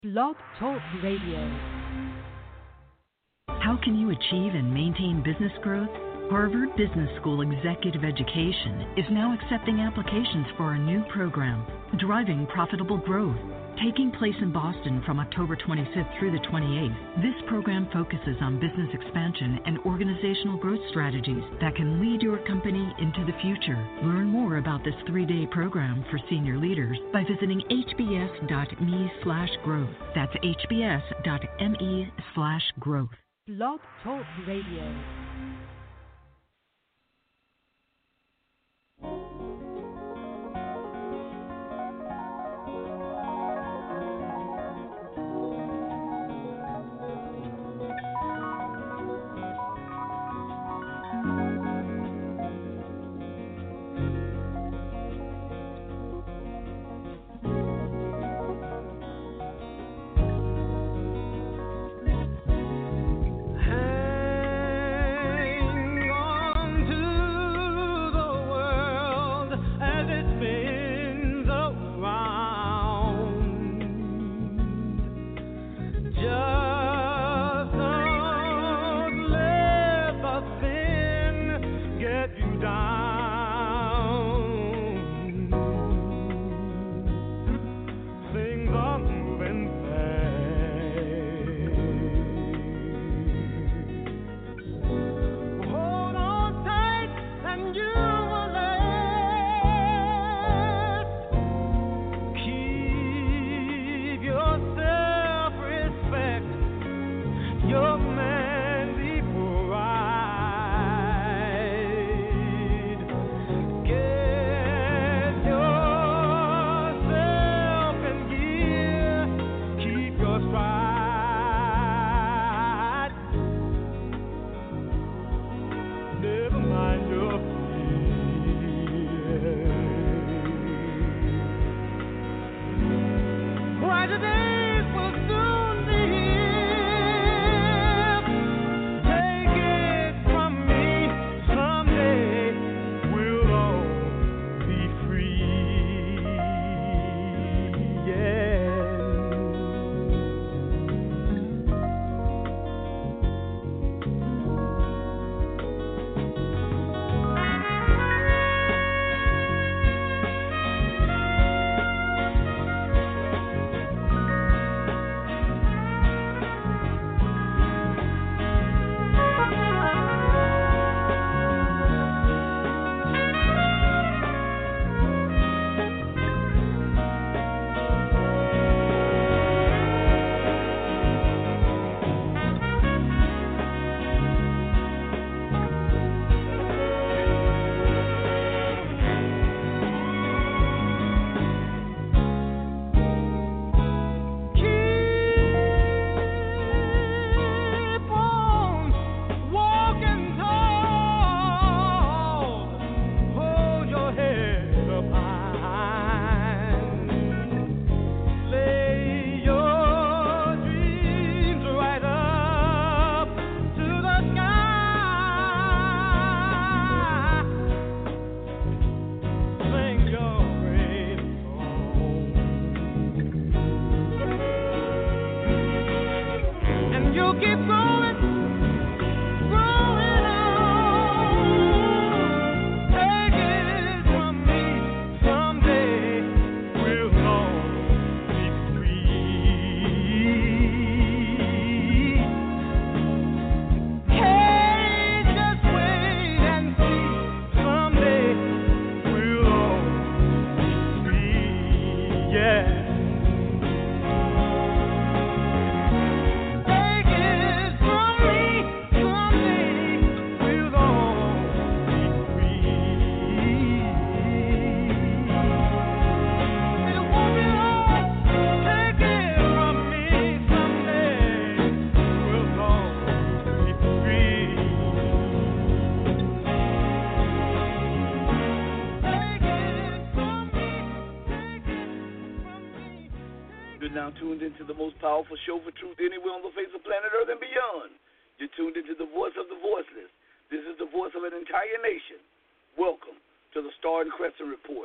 Blog Talk Radio. How can you achieve and maintain business growth? Harvard Business School Executive Education is now accepting applications for a new program, Driving Profitable Growth, taking place in Boston from October 25th through the 28th. This program focuses on business expansion and organizational growth strategies that can lead your company into the future. Learn more about this 3-day program for senior leaders by visiting hbs.me/growth. That's hbs.me/growth. Blog Talk Radio. Now tuned into the most powerful show for truth anywhere on the face of planet Earth and beyond. You're tuned into the voice of the voiceless. This is the voice of an entire nation. Welcome to the Star and Crescent Report.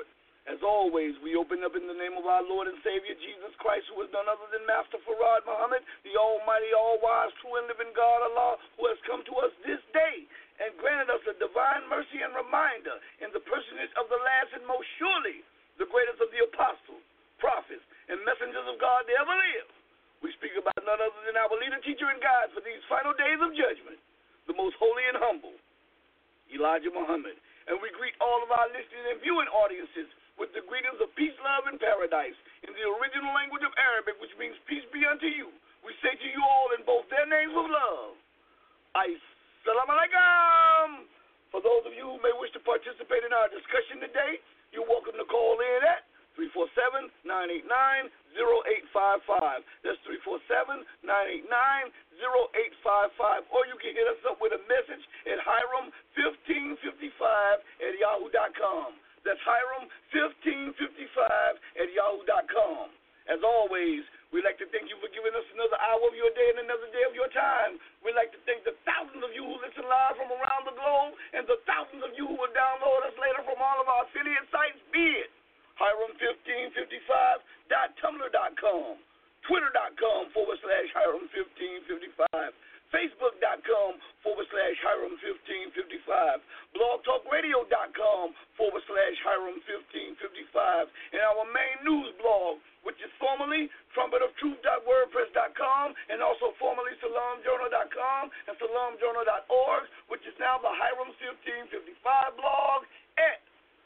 As always, we open up in the name of our Lord and Savior, Jesus Christ, who is none other than Master Farad Muhammad, the almighty, all-wise, true and living God, Allah, who has come to us this day and granted us a divine mercy and reminder in the personage of the last and most surely the greatest of the apostles, prophets, and messengers of God that ever lived. We speak about none other than our leader, teacher, and guide for these final days of judgment, the most holy and humble, Elijah Muhammad. And we greet all of our listening and viewing audiences with the greetings of peace, love, and paradise in the original language of Arabic, which means peace be unto you. We say to you all in both their names of love, Assalamu alaikum. For those of you who may wish to participate in our discussion today, you're welcome to call in at 347-989-0855. That's 347-989-0855. Or you can hit us up with a message at Hiram1555@yahoo.com. That's Hiram1555@yahoo.com. As always, we'd like to thank you for giving us another hour of your day and another day of your time. We'd like to thank the thousands of you who listen live from around the globe and the thousands of you who will download us later from all of our affiliate sites, be it Hiram1555.tumblr.com, Twitter.com/Hiram1555, Facebook.com/Hiram1555, BlogTalkRadio.com/Hiram1555, and our main news blog, which is formerly trumpetoftruth.wordpress.com and also formerly salamjournal.com and salamjournal.org, which is now the Hiram1555 blog at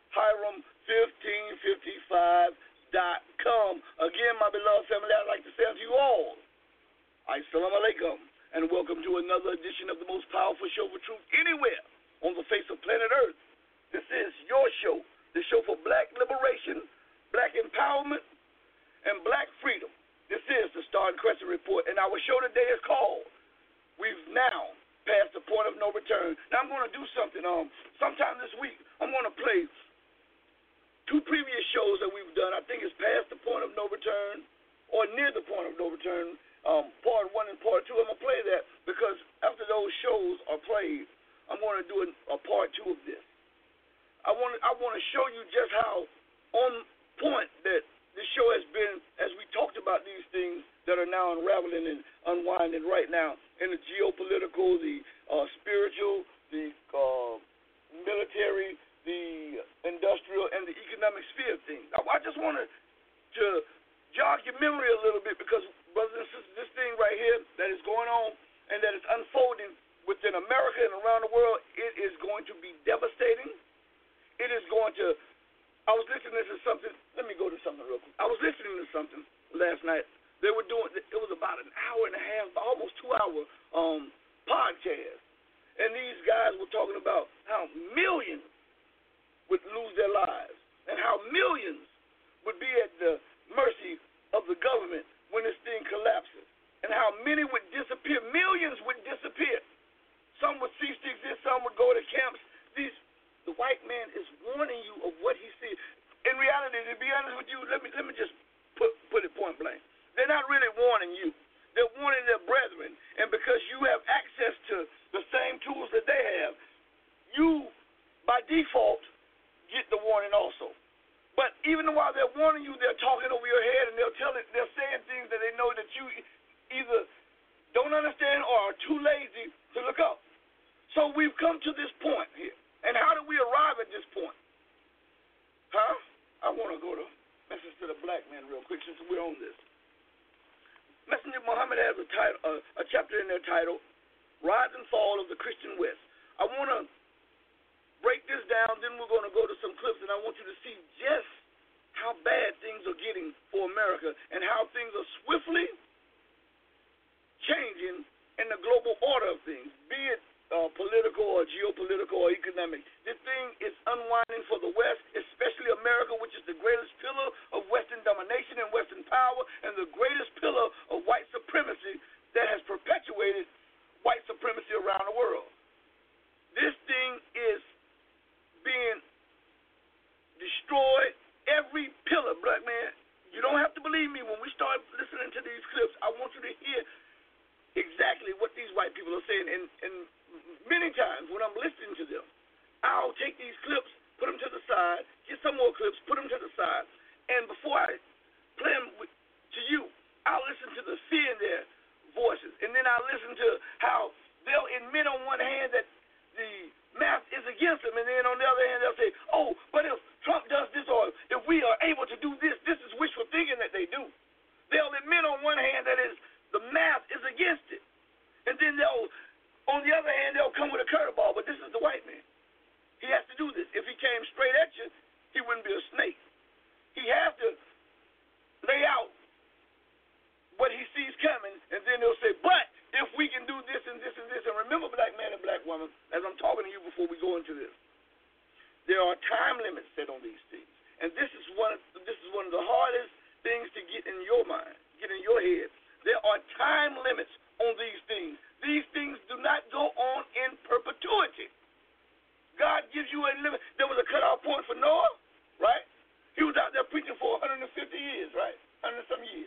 Hiram1555.com. Again, my beloved family, I'd like to say unto you all, Assalamu alaikum, and welcome to another edition of the most powerful show for truth anywhere on the face of planet Earth. This is your show, the show for black liberation, black empowerment, and black freedom. This is the Star and Crescent Report, and our show today is called We've Now Passed the Point of No Return. Now, I'm going to do something. Sometime this week, I'm going to play two previous shows that we've done. I think it's Past the Point of No Return or Near the Point of No Return. Part 1 and part 2. I'm going to play that because after those shows are played, I'm going to do a part 2 of this. I want to show you just how on point that this show has been as we talked about these things that are now unraveling and unwinding right now in the geopolitical, the spiritual, the military, the industrial, and the economic sphere of things. I just wanted to jog your memory a little bit because, brothers and sisters, this thing right here that is going on and that is unfolding within America and around the world, it is going to be devastating. It is going to, I was listening to something, let me go to something real quick. I was listening to something last night. They were doing, it was about an hour and a half, almost 2-hour podcast. And these guys were talking about how millions would lose their lives and how millions would be at the mercy of the government when this thing collapses, and how many would disappear. Millions would disappear. Some would cease to exist. Some would go to camps. The white man is warning you of what he sees. In reality, to be honest with you, let me just put it point blank. They're not really warning you. They're warning their brethren. And because you have access to the same tools that they have, you, by default, get the warning also. But even while they're warning you, they're talking over your head and they're saying things that they know that you either don't understand or are too lazy to look up. So we've come to this point here. And how do we arrive at this point? I want to go to message to the black man real quick since we're on this. Messenger Muhammad has a chapter in their title, Rise and Fall of the Christian West. I want to break this down, then we're going to go to some clips, and I want you to see just how bad things are getting for America and how things are swiftly changing in the global order of things, be it political or geopolitical or economic. This thing is unwinding for the West, especially America, which is the greatest pillar of Western domination and Western power and the greatest pillar of white supremacy that has perpetuated white supremacy around the world. This thing is being destroyed, every pillar, black man. You don't have to believe me. When we start listening to these clips, I want you to hear exactly what these white people are saying. And many times when I'm listening to them, I'll take these clips, put them to the side, get some more clips, put them to the side, and before I play them to you, I'll listen to the fear in their voices, and then I'll listen to how they'll admit on one hand that the math is against them, and then on the other hand they'll say, oh, but if Trump does this, or if we are able to do this, this is wishful thinking that they do. They'll admit on one hand that the math is against it, and then on the other hand, they'll come with a curveball, but this is the white man. He has to do this. If he came straight at you, he wouldn't be a snake. He has to lay out what he sees coming, and then they'll say, but if we can do this and this and this, and remember, black man and black woman, as I'm talking to you before we go into this, there are time limits set on these things, and this is one of the hardest things to get in your mind, get in your head. There are time limits on these things. These things do not go on in perpetuity. God gives you a limit. There was a cutoff point for Noah, right? He was out there preaching for 150 years, right? 100 some years.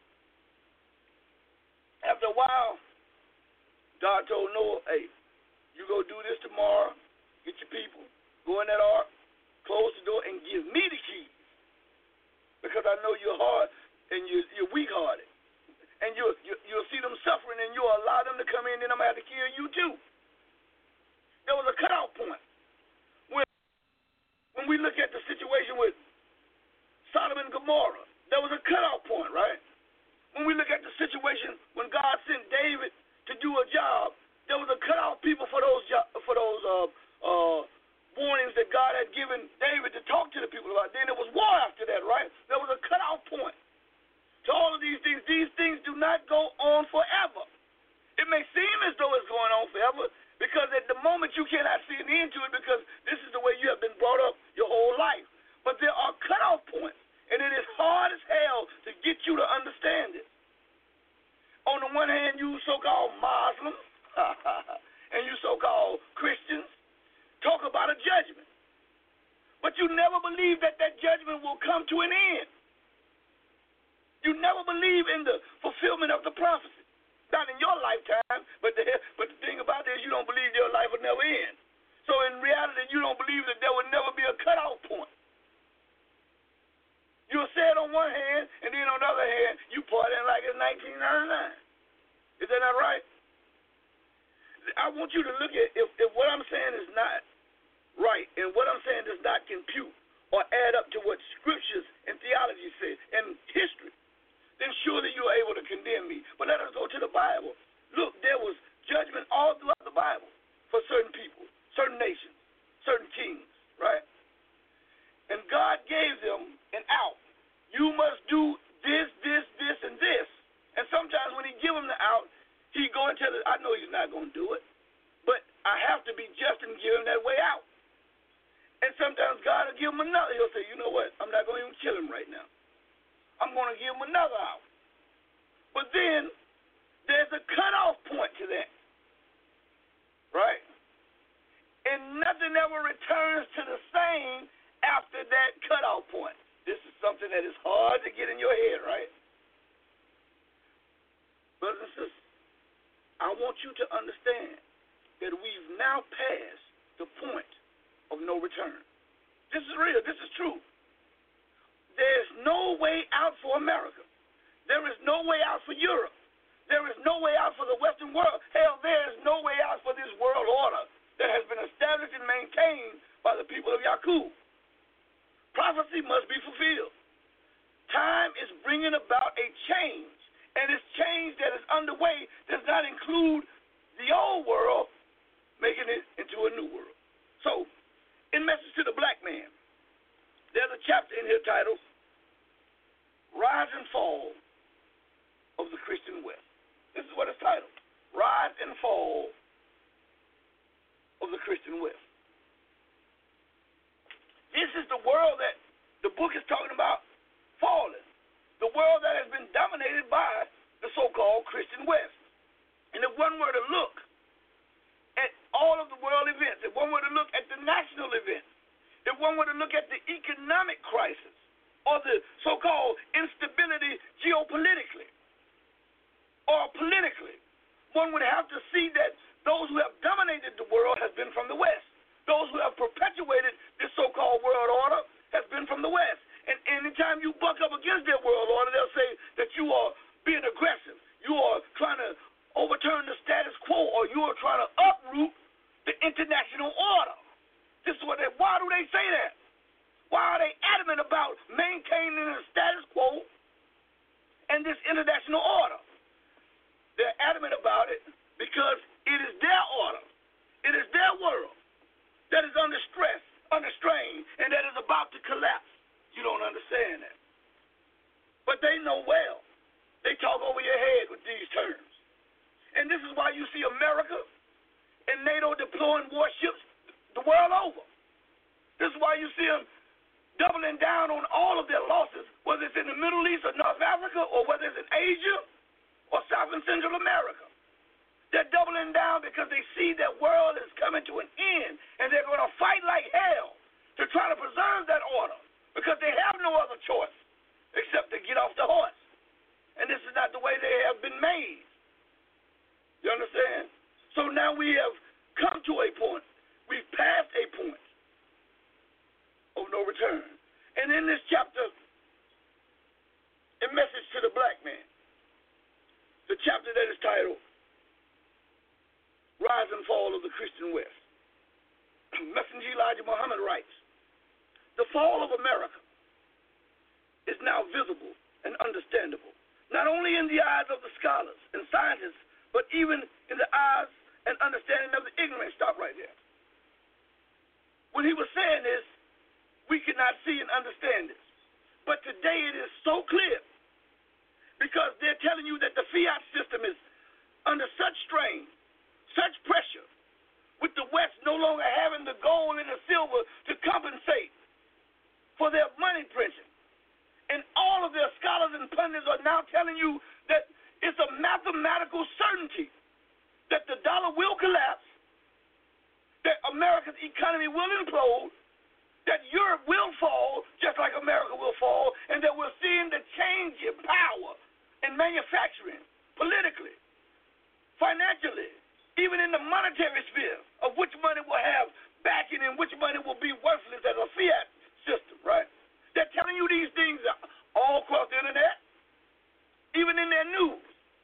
After a while, God told Noah, hey, you go do this tomorrow, get your people, go in that ark, close the door, and give me the keys. Because I know you're hard and you're weak-hearted. And you'll see them suffering, and you'll allow them to come in, and I'm going to have to kill you too. There was a cutoff point. When we look at the situation with Sodom and Gomorrah, there was a cutoff point, right? When we look at the situation when God sent David to do a job, there was a cutoff people for those warnings that God had given David to talk to the people about. Then there was war after that, right? There was a cutoff point. To all of these things do not go on forever. It may seem as though it's going on forever because at the moment you cannot see an end to it because this is the way you have been brought up your whole life. But there are cutoff points, and it is hard as hell to get you to understand it. On the one hand, you so-called Muslims and you so-called Christians talk about a judgment. But you never believe that judgment will come to an end. You never believe in the fulfillment of the prophecy. Not in your lifetime, but the thing about it is you don't believe your life will never end. So in reality, you don't believe that there will never be a cutoff point. You'll say it on one hand, and then on the other hand, you partying like it's 1999. Is that not right? I want you to look at if what I'm saying is not right, and what I'm saying does not compute or add up to what scriptures and theology say and history, then surely you are able to condemn me. But let us go to the Bible. Look, there was judgment all throughout the Bible for certain people, certain nations, certain kings, right? And God gave them an out. You must do this, this, this, and this. And sometimes when he give them the out, he go and tell us, I know he's not going to do it, but I have to be just and give him that way out. And sometimes God will give him another. He'll say, you know what, I'm not going to even kill him right now. I'm going to give him another out. But then there's a cutoff point to that, right? And nothing ever returns to the same after that cutoff point. This is something that is hard to get in your head, right? Brothers and sisters, I want you to understand that we've now passed the point of no return. This is real. This is true. There's no way out for America. There is no way out for Europe. There is no way out for the Western world. Hell, there is no way out for this world order that has been established and maintained by the people of Yaqub. Prophecy must be fulfilled. Time is bringing about a change, and this change that is underway does not include the old world making it into a new world. So, in Message to the Black Man, there's a chapter in here titled Rise and Fall of the Christian West. This is what it's titled. Rise and Fall of the Christian West. This is the world that the book is talking about falling. The world that has been dominated by the so-called Christian West. And if one were to look at all of the world events, if one were to look at the national events, if one were to look at the economic crisis or the so-called instability geopolitically or politically, one would have to see that those who have dominated the world has been from the West. those who have perpetuated this so-called world order has been from the West. And anytime you buck up against their world order, they'll say that you are being aggressive. You are trying to overturn the status quo, or you are trying to uproot the international order. This is why do they say that? Why are they adamant about maintaining the status quo and this international order? They're adamant about it because it is their order. It is their world that is under stress, under strain, and that is about to collapse. You don't understand that. But they know well. They talk over your head with these terms. And this is why you see America and NATO deploying warships the world over. This is why you see them doubling down on all of their losses, whether it's in the Middle East or North Africa, or whether it's in Asia or South and Central America. They're doubling down because they see that world is coming to an end, and they're going to fight like hell to try to preserve that order because they have no other choice except to get off the horse. And this is not the way they have been made. You understand? So now we have come to a point. We've passed a point of no return. And in this chapter, a message to the black man, the chapter that is titled Rise and Fall of the Christian West, Messenger Elijah Muhammad writes, the fall of America is now visible and understandable, not only in the eyes of the scholars and scientists, but even in the eyes and understanding of the ignorant. Stop right there. When he was saying this, we could not see and understand this. But today it is so clear because they're telling you that the fiat system is under such strain, such pressure, with the West no longer having the gold and the silver to compensate for their money printing. And all of their scholars and pundits are now telling you that it's a mathematical certainty that the dollar will collapse, that America's economy will implode, that Europe will fall just like America will fall, and that we're seeing the change in power in manufacturing, politically, financially, even in the monetary sphere, of which money will have backing and which money will be worthless as a fiat system, right? They're telling you these things all across the internet, even in their news.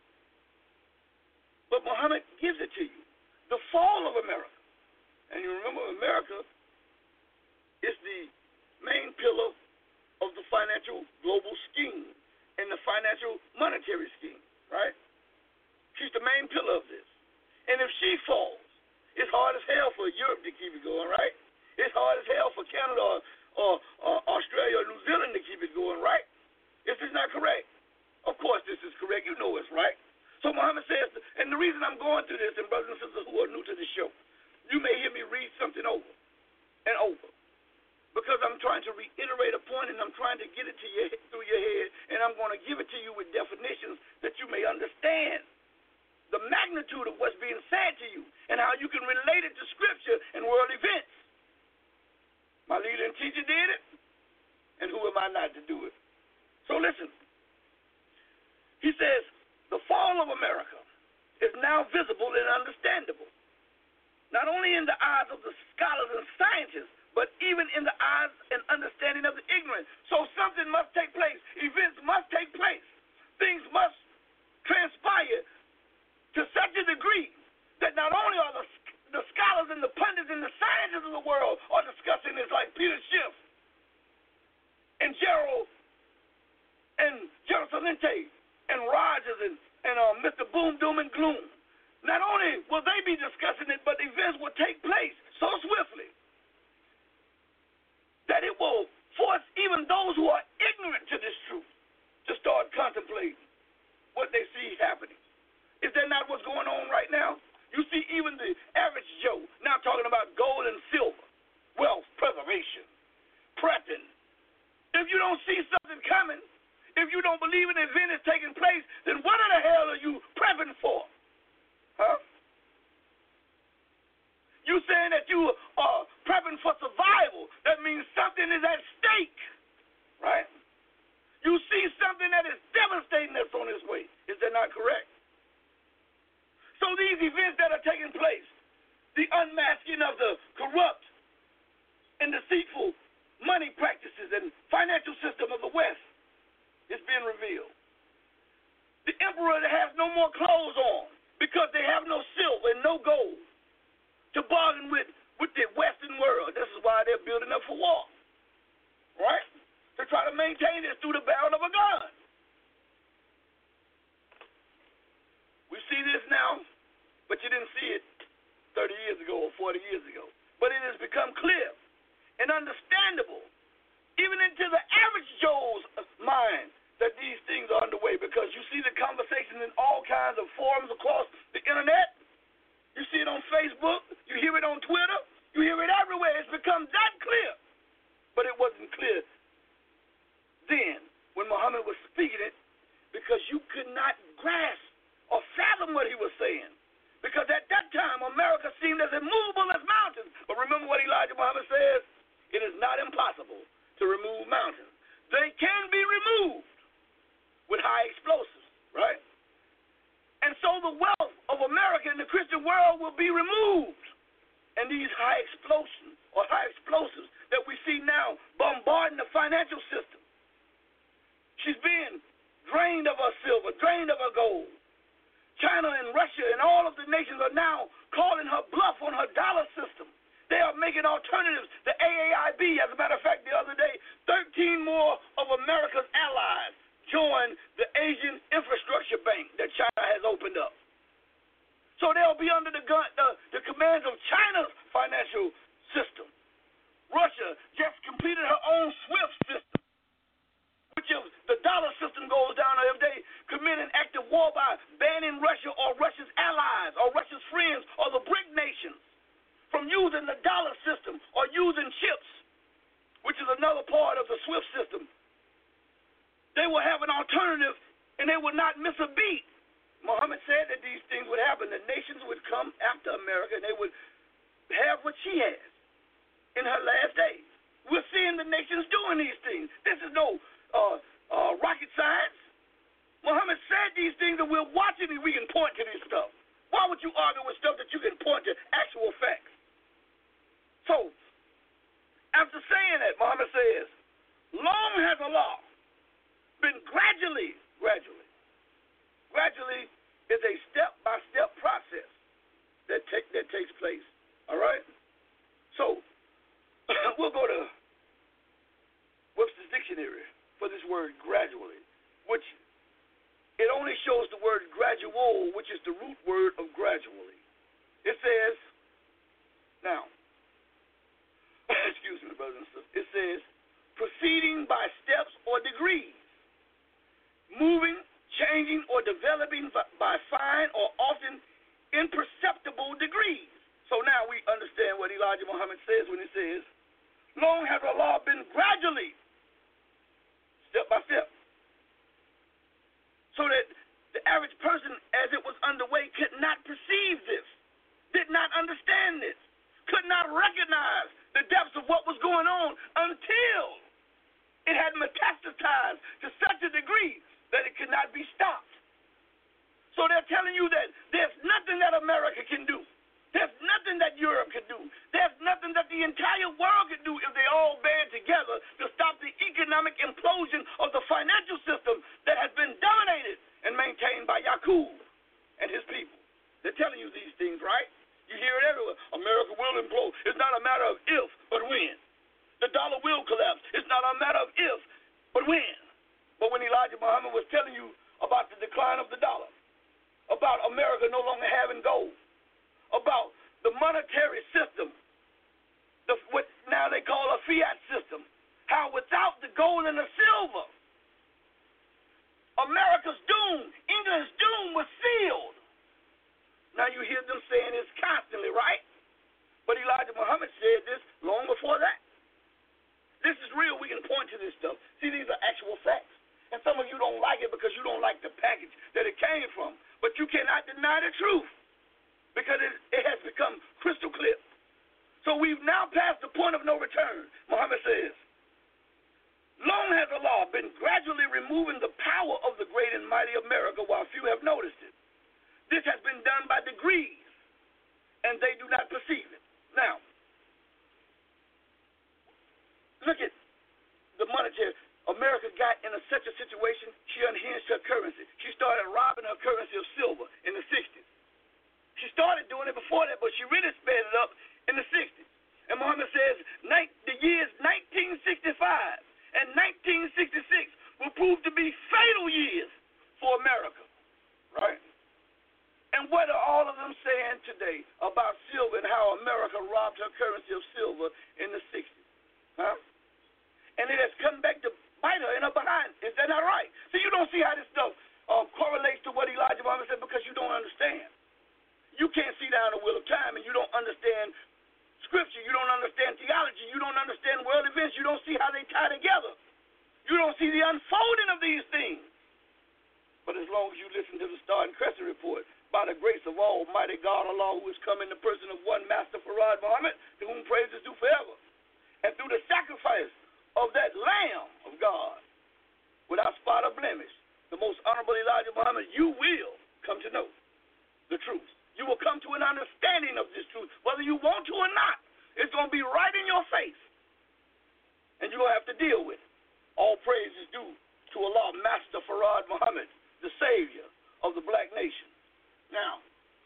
But Muhammad gives it to you. The fall of America. And you remember, America is the main pillar of the financial global scheme and the financial monetary scheme, right? She's the main pillar of this. And if she falls, it's hard as hell for Europe to keep it going, right? It's hard as hell for Canada or Australia or New Zealand to keep it going, right? This is not correct. Of course this is correct. You know it's right. So Muhammad says, and the reason I'm going through this, and brothers and sisters who are new to the show, you may hear me read something over and over, because I'm trying to reiterate a point, and I'm trying to get it to you through your head, and I'm going to give it to you with definitions that you may understand the magnitude of what's being said to you and how you can relate it to Scripture and world events. My leader and teacher did it, and who am I not to do it? So listen. He says, the fall of America is now visible and understandable, not only in the eyes of the scholars and scientists, but even in the eyes and understanding of the ignorant. So something must take place. Events must take place. Things must transpire to such a degree that not only are the scholars and the pundits and the scientists of the world are discussing this, like Peter Schiff and Gerald Salente and Rogers and Mr. Boom, Doom, and Gloom. Not only will they be discussing it, but events will take place so swiftly that it will force even those who are ignorant to this truth to start contemplating what they see happening. Is that not what's going on right now? You see even the average Joe now talking about gold and silver, wealth preservation, prepping. If you don't see something coming, if you don't believe an event is taking place, then what in the hell are you prepping for? Huh? You saying that you are prepping for survival. That means something is at stake, right? You see something that is devastating that's on its way. Is that not correct? So these events that are taking place, the unmasking of the corrupt and deceitful money practices and financial system of the West is being revealed. The emperor has no more clothes on because they have no silver and no gold to bargain with the Western world. This is why they're building up for war, right? To try to maintain this through the barrel of a gun. We see this now, but you didn't see it 30 years ago or 40 years ago. But it has become clear and understandable, even into the average Joe's mind, that these things are underway, because you see the conversations in all kinds of forums across the internet. You see it on Facebook. You hear it on Twitter. You hear it everywhere. It's become that clear. But it wasn't clear then when Muhammad was speaking it, because you could not grasp or fathom what he was saying. Because at that time, America seemed as immovable as mountains. But remember what Elijah Muhammad says? It is not impossible to remove mountains. They can be removed with high explosives, right? And so the wealth of America and the Christian world will be removed. And these high explosions or high explosives that we see now bombarding the financial system. She's being drained of her silver, drained of her gold. China and Russia and all of the nations are now calling her bluff on her dollar system. They are making alternatives. The AAIB, as a matter of fact, the other day, 13 more of America's allies joined the Asian Infrastructure Bank that China has opened up. So they'll be under the commands of China's financial system. Russia just completed her own SWIFT system, which if the dollar system goes down, or if they commit an act of war by banning Russia or Russia's allies or Russia's friends or the BRIC nations from using the dollar system or using chips, which is another part of the SWIFT system, they will have an alternative and they will not miss a beat. Muhammad said that these things would happen. The nations would come after America and they would have what she has in her last days. We're seeing the nations doing these things. This is no rocket science. Muhammad said these things and we're watching and we can point to this stuff. Why would you argue with stuff that you can point to actual facts? So, after saying that, Muhammad says, long has Allah been gradually is a step-by-step process that takes place. All right? So, we'll go to Webster's Dictionary for this word gradually, which it only shows the word gradual, which is the root word of gradually. It says, now, excuse me, brothers and sisters, it says, proceeding by steps or degrees, moving, changing, or developing by fine or often imperceptible degrees. So now we understand what Elijah Muhammad says when he says, long has Allah been gradually, step by step, so that the average person, as it was underway, could not perceive this, did not understand this, could not recognize the depths of what was going on until it had metastasized to such a degree that it could not be stopped. So they're telling you that there's nothing that America can do. There's nothing that Europe can do. There's nothing that the entire world can do if they all band together to stop the economic implosion of the financial system that has been dominated and maintained by Yaqub and his people. They're telling you these things, right? You hear it everywhere. America will implode. It's not a matter of if, but when. The dollar will collapse. It's not a matter of if, but when. But when Elijah Muhammad was telling you about the decline of the dollar, about America no longer having gold, about the monetary system, what now they call a fiat system, how without the gold and the silver, America's doom, England's doom was sealed. Now you hear them saying this constantly, right? But Elijah Muhammad said this long before that. This is real. We can point to this stuff. See, these are actual facts. And some of you don't like it because you don't like the package that it came from. But you cannot deny the truth because it has become crystal clear. So we've now passed the point of no return. Muhammad says, long has Allah been gradually removing the power of the great and mighty America while few have noticed it. This has been done by degrees, and they do not perceive it. Now, such a situation, she unhinged her currency. She started robbing her currency of silver in the 60s. She started doing it before that, but she really sped it up in the 60s. And Muhammad says the years 1965 and 1966 will prove to be fatal years for America, right? And what are all of them saying today about silver and how America robbed her currency of silver in the 60s? Huh? And it has come back to bite her in her behind. Is that not right? So you don't see how this stuff correlates to what Elijah Muhammad said because you don't understand. You can't see down the wheel of time and you don't understand Scripture. You don't understand theology. You don't understand world events. You don't see how they tie together. You don't see the unfolding of these things. But as long as you listen to the Star and Crescent Report, by the grace of Almighty God, Allah, who has come in the person of one Master Farad Muhammad, to whom praise is due forever, and through the sacrifice of that Lamb of God, without spot or blemish, the most honorable Elijah Muhammad, you will come to know the truth. You will come to an understanding of this truth, whether you want to or not. It's going to be right in your face, and you're going to have to deal with it. All praise is due to Allah, Master Farad Muhammad, the Savior of the black nation. Now,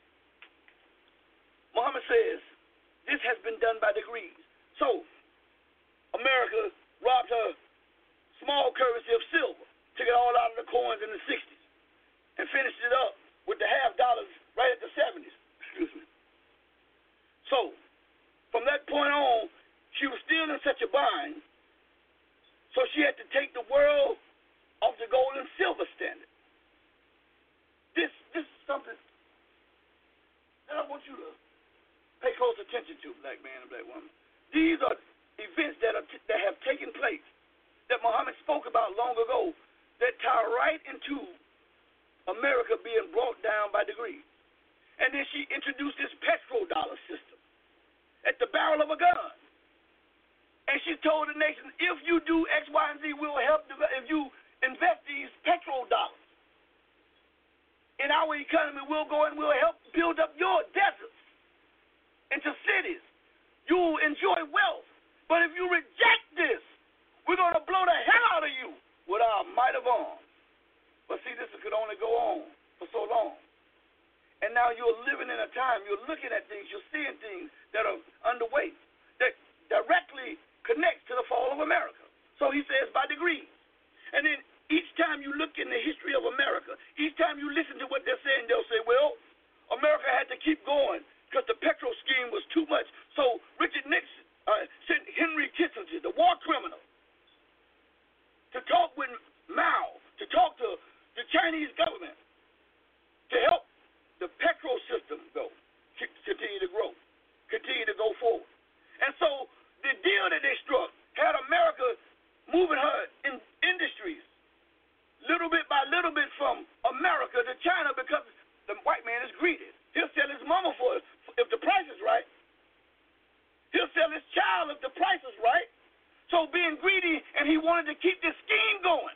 Muhammad says this has been done by degrees. So, America robbed her small currency of silver, took it all out of the coins in the 60s, and finished it up with the half dollars right at the 70s. Excuse me. So, from that point on, she was still in such a bind, so she had to take the world off the gold and silver standard. This is something that I want you to pay close attention to, black man and black woman. These are events that have taken place that Muhammad spoke about long ago that tie right into America being brought down by degrees. And then she introduced this petrodollar system at the barrel of a gun. And she told the nation, if you do X, Y, and Z, we'll help if you invest these petrodollars in our economy, we'll go and we'll help build up your deserts into cities. You'll enjoy wealth. But if you reject this, we're going to blow the hell out of you with our might of arms. But see, this could only go on for so long. And now you're living in a time, you're looking at things, you're seeing things that are underway that directly connects to the fall of America. So he says by degrees. And then each time you look in the history of America, each time you listen to what they're saying, they'll say, well, America had to keep going because the petro scheme was too much. So Richard Nixon sent Henry Kissinger, the war criminal, to talk with Mao, to talk to the Chinese government to help the petro system continue to grow, continue to go forward. And so the deal that they struck had America moving her in industries little bit by little bit from America to China because the white man is greedy. He'll sell his mama for it if the price is right. He'll sell his child if the price is right. So being greedy, and he wanted to keep this scheme going,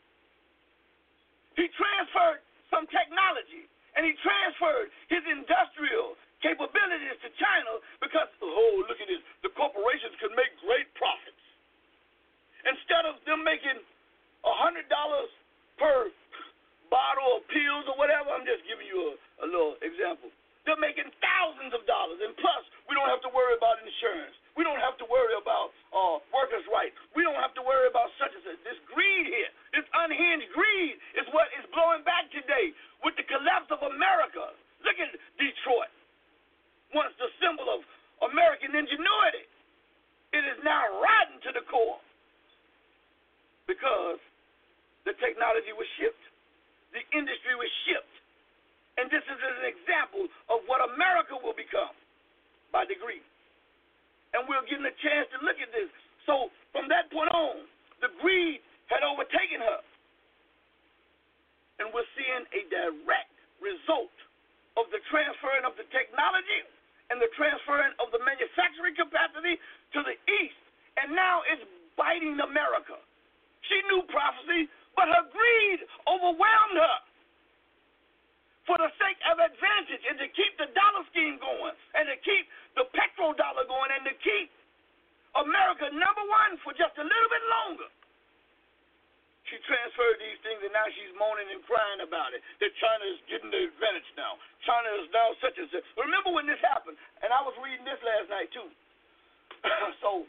he transferred some technology, and he transferred his industrial capabilities to China because, oh, look at this, the corporations can make great profits. Instead of them making $100 per bottle of pills or whatever, I'm just giving you a little example. They're making thousands of dollars, and plus, we don't have to worry about insurance. We don't have to worry about workers' rights. We don't have to worry about such and such. This greed here, this unhinged greed is what is blowing back today with the collapse of America. Look at Detroit, once the symbol of American ingenuity. It is now rotten to the core because the technology was shipped. The industry was shipped. And this is an example of what America will become by degrees. And we're getting a chance to look at this. So from that point on, the greed had overtaken her. And we're seeing a direct result of the transferring of the technology and the transferring of the manufacturing capacity to the east. And now it's biting America. She knew prophecy, but her greed overwhelmed her. For the sake of advantage and to keep the dollar scheme going and to keep the petrodollar going and to keep America number one for just a little bit longer, she transferred these things, and now she's moaning and crying about it, that China is getting the advantage now. China is now such and such. Remember when this happened, and I was reading this last night too. So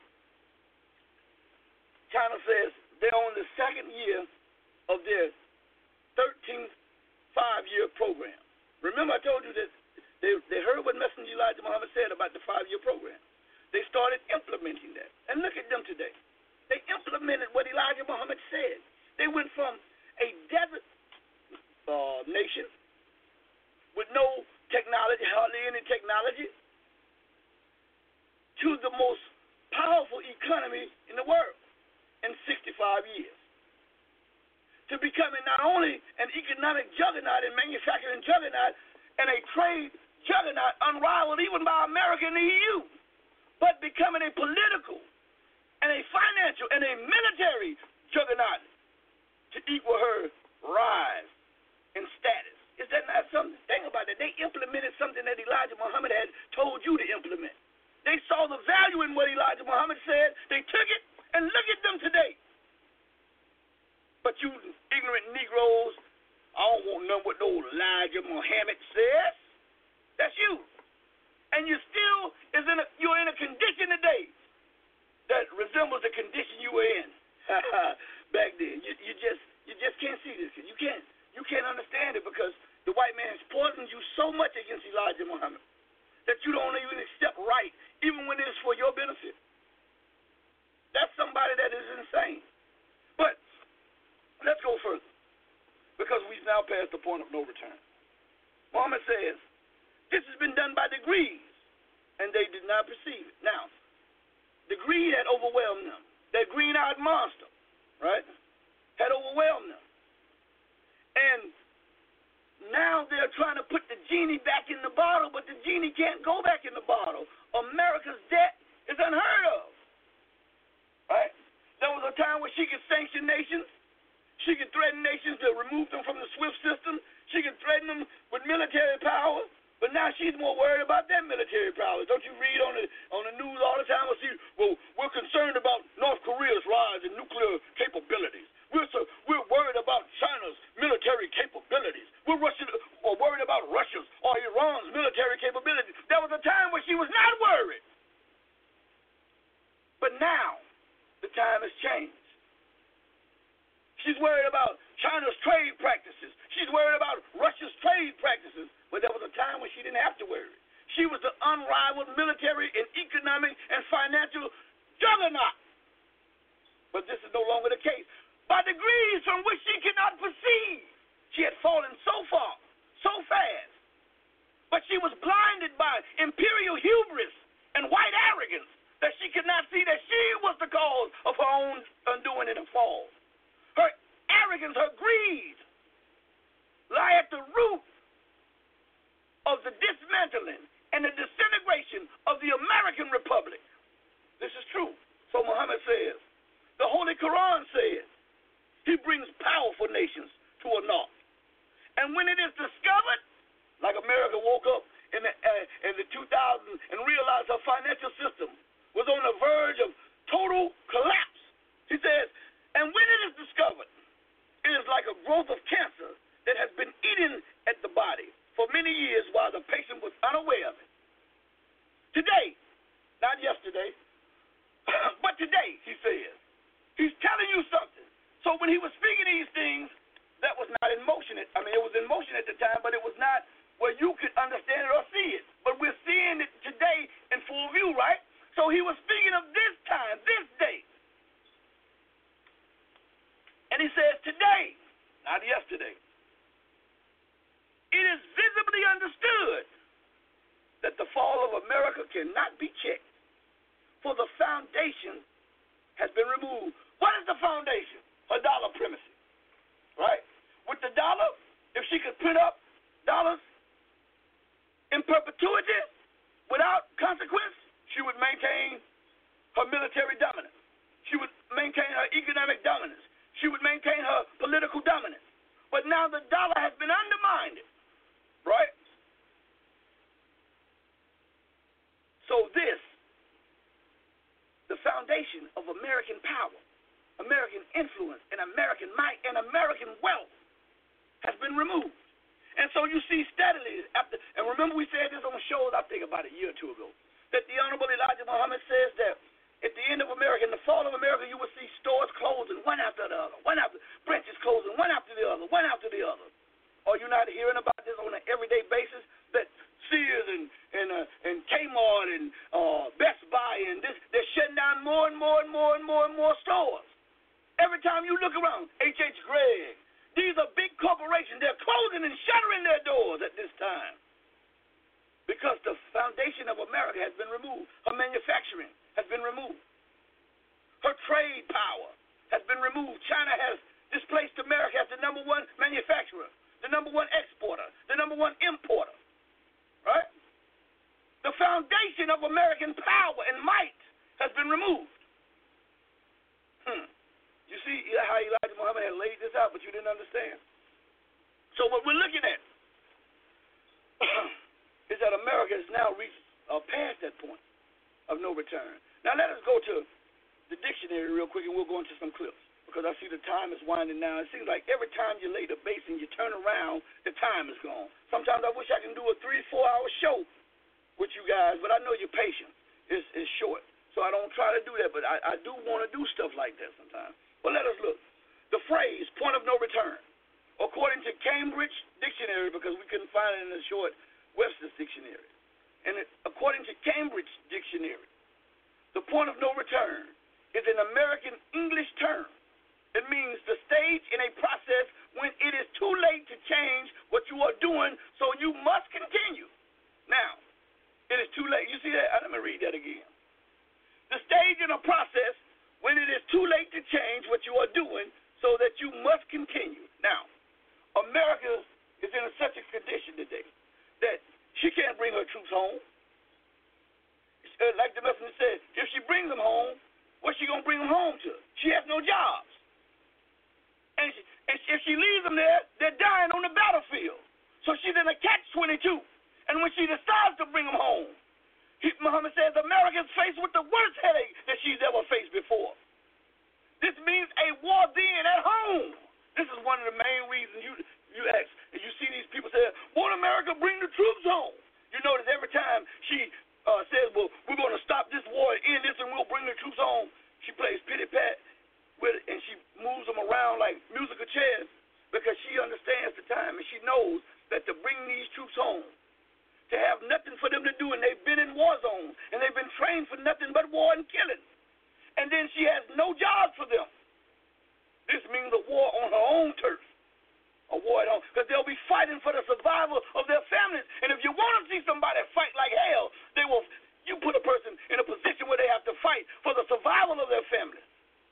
China says they're on the second year of their 13th five-year program. Remember I told you that they heard what Messenger Elijah Muhammad said about the 5-year program. They started implementing that. And look at them today. They implemented what Elijah Muhammad said. They went from a desert nation with no technology, hardly any technology, to the most powerful economy in the world in 65 years. To becoming not only an economic juggernaut and manufacturing juggernaut and a trade juggernaut unrivaled even by America and the EU, but becoming a political and a financial and a military juggernaut to equal her rise in status. Is that not something? Think about it. They implemented something that Elijah Muhammad had told you to implement. They saw the value in what Elijah Muhammad said. They took it, and look at them today. But you ignorant Negroes, I don't want none what no Elijah Muhammad says. That's you. And you still you're in a condition today that resembles the condition you were in back then. You just can't see this. You can't understand it because the white man has poisoned you so much against Elijah Muhammad that you don't even accept right, even when it is for your benefit. That's somebody that is insane. But let's go further, because we've now passed the point of no return. Muhammad says, this has been done by the greed, and they did not perceive it. Now, the greed had overwhelmed them. That green-eyed monster, right, had overwhelmed them. And now they're trying to put the genie back in the bottle, but the genie can't go back in the bottle. America's debt is unheard of, right? There was a time where she could sanction nations. She could threaten nations to remove them from the SWIFT system. She could threaten them with military power. But now she's more worried about that military power. Don't you read on the news all the time? We're concerned about North Korea's rise in nuclear capabilities. We're worried about China's military capabilities. We're worried about Russia's or Iran's military capabilities. There was a time where she was not worried. But now the time has changed. She's worried about China's trade practices. She's worried about Russia's trade practices. But there was a time when she didn't have to worry. She was the unrivaled military and economic and financial juggernaut. But this is no longer the case. By degrees from which she could not perceive, she had fallen so far, so fast. But she was blinded by imperial hubris and white arrogance that she could not see that she was the cause of her own undoing and her fall. Her arrogance, her greed, lie at the root of the dismantling and the disintegration of the American Republic. This is true. So Muhammad says, the Holy Quran says, he brings powerful nations to a naught. And when it is discovered, like America woke up in the 2000s and realized her financial system was on the verge of total collapse, he says, and when it is discovered, it is like a growth of cancer that has been eating at the body for many years while the patient was unaware of it. Today, not yesterday, but today, he says, he's telling you something. So when he was speaking these things, that was not in motion. It was in motion at the time, but it was not where you could understand it or see it. But we're seeing it today in full view, right? So he was speaking of this time, this day. And he says today, not yesterday. It is visibly understood that the fall of America cannot be checked, for the foundation has been removed. What is the foundation? Her dollar primacy, right? With the dollar, if she could print up dollars in perpetuity without consequence, she would maintain her military dominance. She would maintain her economic dominance. She would maintain her political dominance. But now the dollar has been undermined, right? So the foundation of American power, American influence and American might and American wealth has been removed. And so you see steadily after, and remember we said this on shows I think about a year or two ago, that the Honorable Elijah Muhammad says that at the end of America, in the fall of America, you will see stores closing one after the other, branches closing one after the other, one after the other. Are you not hearing about this on an everyday basis? That Sears and Kmart and Best Buy and this, they're shutting down more and more stores. Every time you look around, H.H. Gregg, these are big corporations. They're closing and shuttering their doors at this time because the foundation of America has been removed. Her manufacturing has been removed. Her trade power has been removed. China has displaced America as the number one manufacturer, the number one exporter, the number one importer, right? The foundation of American power and might has been removed. You see how Elijah Muhammad had laid this out, but you didn't understand? So what we're looking at is that America has now reached past that point of no return. Now let us go to the dictionary real quick, and we'll go into some clips, because I see the time is winding down. It seems like every time you lay the base and you turn around, the time is gone. Sometimes I wish I can do a 3-4 hour show with you guys, but I know your patience is short, so I don't try to do that, but I do want to do stuff like that sometimes. Well, let us look. The phrase, point of no return, according to Cambridge Dictionary, because we couldn't find it in the short Webster's Dictionary, and according to Cambridge Dictionary, the point of no return is an American English term. It means the stage in a process when it is too late to change what you are doing, so you must continue. Now, it is too late. You see that? Let me read that again. The stage in a process when it is too late to change what you are doing, so that you must continue. Now, America is in such a condition today that she can't bring her troops home. Like the messenger said, if she brings them home, what's she going to bring them home to? She has no jobs. And if she leaves them there, they're dying on the battlefield. So she's in a catch-22. And when she decides to bring them home, Muhammad says America's faced with the worst headache that she's ever faced before. This means a war then at home. This is one of the main reasons you ask. And you see these people say, won't America bring the troops home? You notice every time she says, well, we're going to stop this war and end this and we'll bring the troops home, she plays pity-pat with it, and she moves them around like musical chairs because she understands the time and she knows that to bring these troops home, to have nothing for them to do, and they've been in war zones, and they've been trained for nothing but war and killing. And then she has no jobs for them. This means a war on her own turf. A war at home. Because they'll be fighting for the survival of their families. And if you want to see somebody fight like hell, you put a person in a position where they have to fight for the survival of their families.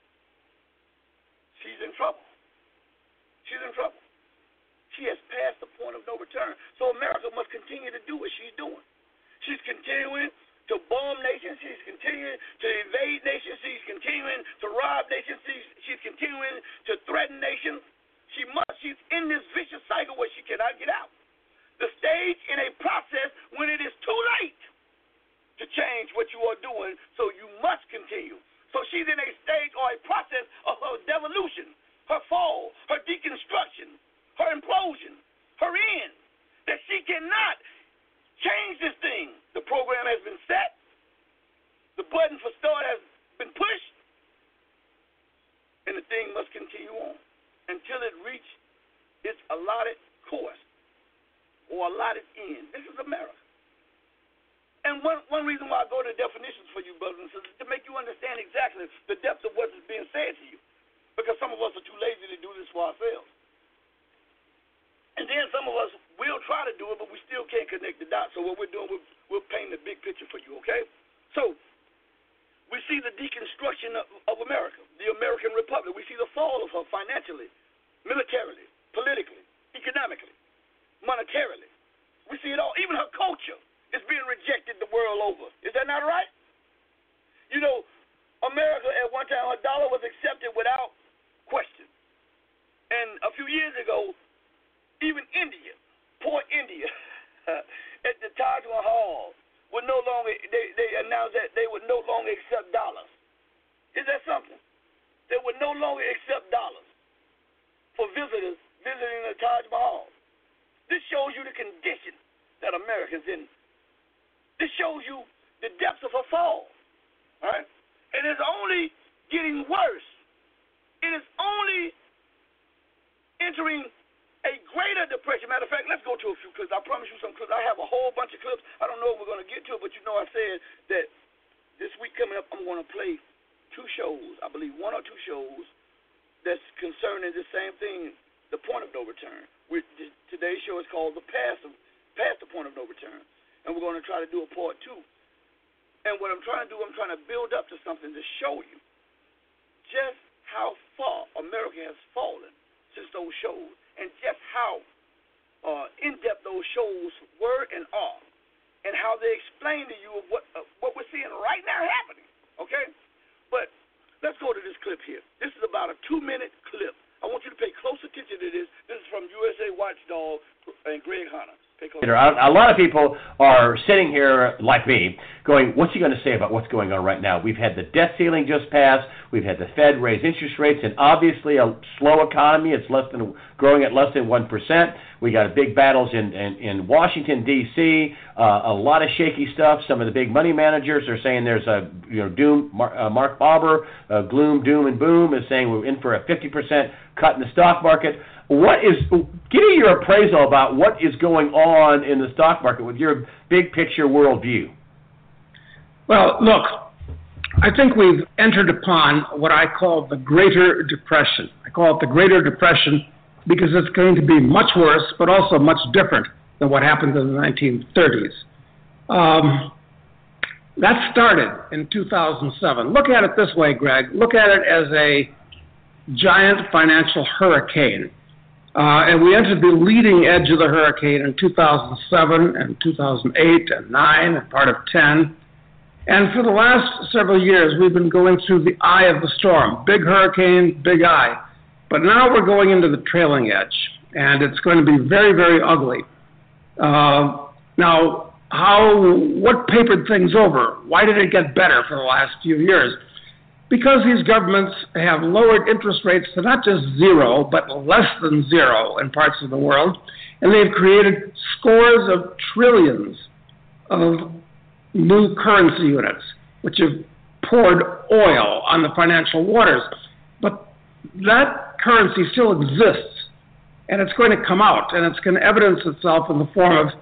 She's in trouble. She's in trouble. She has passed the point of no return. So America must continue to do what she's doing. She's continuing to bomb nations. She's continuing to invade nations. She's continuing to rob nations. She's continuing to threaten nations. She's in this vicious cycle where she cannot get out. The stage in a process when it is too late to change what you are doing, so you must continue. So she's in a stage or a process of her devolution, her fall, her deconstruction, her implosion, her end, that she cannot change this thing. The program has been set. The button for start has been pushed. And the thing must continue on until it reaches its allotted course or allotted end. This is America. And one reason why I go to definitions for you, brothers and sisters, to make you understand exactly the depth of what is being said to you. Because some of us are too lazy to do this for ourselves. And then some of us will try to do it, but we still can't connect the dots. So what we're doing, we're painting the big picture for you, okay? So we see the deconstruction of America, the American Republic. We see the fall of her financially, militarily, politically, economically, monetarily. We see it all. Even her culture is being rejected the world over. Is that not right? You know, America at one time, her dollar was accepted without question. And a few years ago, even India, poor India, at the Taj Mahal, would no longer, they announced that they would no longer accept dollars. Is that something? They would no longer accept dollars for visitors visiting the Taj Mahal. This shows you the condition that America's in. This shows you the depths of her fall. All right? And it's only getting worse. It is only entering a greater depression. Matter of fact, let's go to a few clips. I promise you some clips. I have a whole bunch of clips. I don't know if we're going to get to it, but you know I said that this week coming up, I'm going to play 2 shows, I believe 1 or 2 shows that's concerning the same thing, the point of no return. Today's show is called Past the Point of No Return, and we're going to try to do a part 2. And what I'm trying to do, I'm trying to build up to something to show you just how far America has fallen since those shows, and just how in-depth those shows were and are, and how they explain to you what we're seeing right now happening, okay? But let's go to this clip here. This is about a 2-minute clip. I want you to pay close attention to this. This is from USA Watchdog and Greg Hunter. A lot of people are sitting here, like me, going, what's he going to say about what's going on right now? We've had the debt ceiling just passed. We've had the Fed raise interest rates, and obviously a slow economy. It's growing at less than 1%. We got big battles in Washington, D.C., a lot of shaky stuff. Some of the big money managers are saying there's a doom. Mark Bauber, gloom, doom, and boom, is saying we're in for a 50% cut in the stock market. Give me your appraisal about what is going on in the stock market with your big picture worldview. Well, look, I think we've entered upon what I call the Greater Depression. I call it the Greater Depression because it's going to be much worse, but also much different than what happened in the 1930s. That started in 2007. Look at it this way, Greg. Look at it as a giant financial hurricane. And we entered the leading edge of the hurricane in 2007 and 2008 and 9 and part of 10. And for the last several years, we've been going through the eye of the storm. Big hurricane, big eye. But now we're going into the trailing edge, and it's going to be very, very ugly. Now, what papered things over? Why did it get better for the last few years? Because these governments have lowered interest rates to not just 0, but less than 0 in parts of the world, and they've created scores of trillions of new currency units, which have poured oil on the financial waters. But that currency still exists, and it's going to come out, and it's going to evidence itself in the form of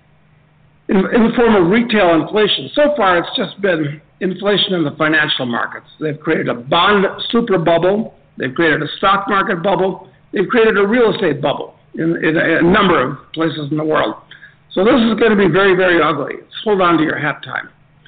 retail inflation. So far, it's just been inflation in the financial markets. They've created a bond super bubble. They've created a stock market bubble. They've created a real estate bubble in a number of places in the world. So this is going to be very, very ugly. It's hold on to your hat time.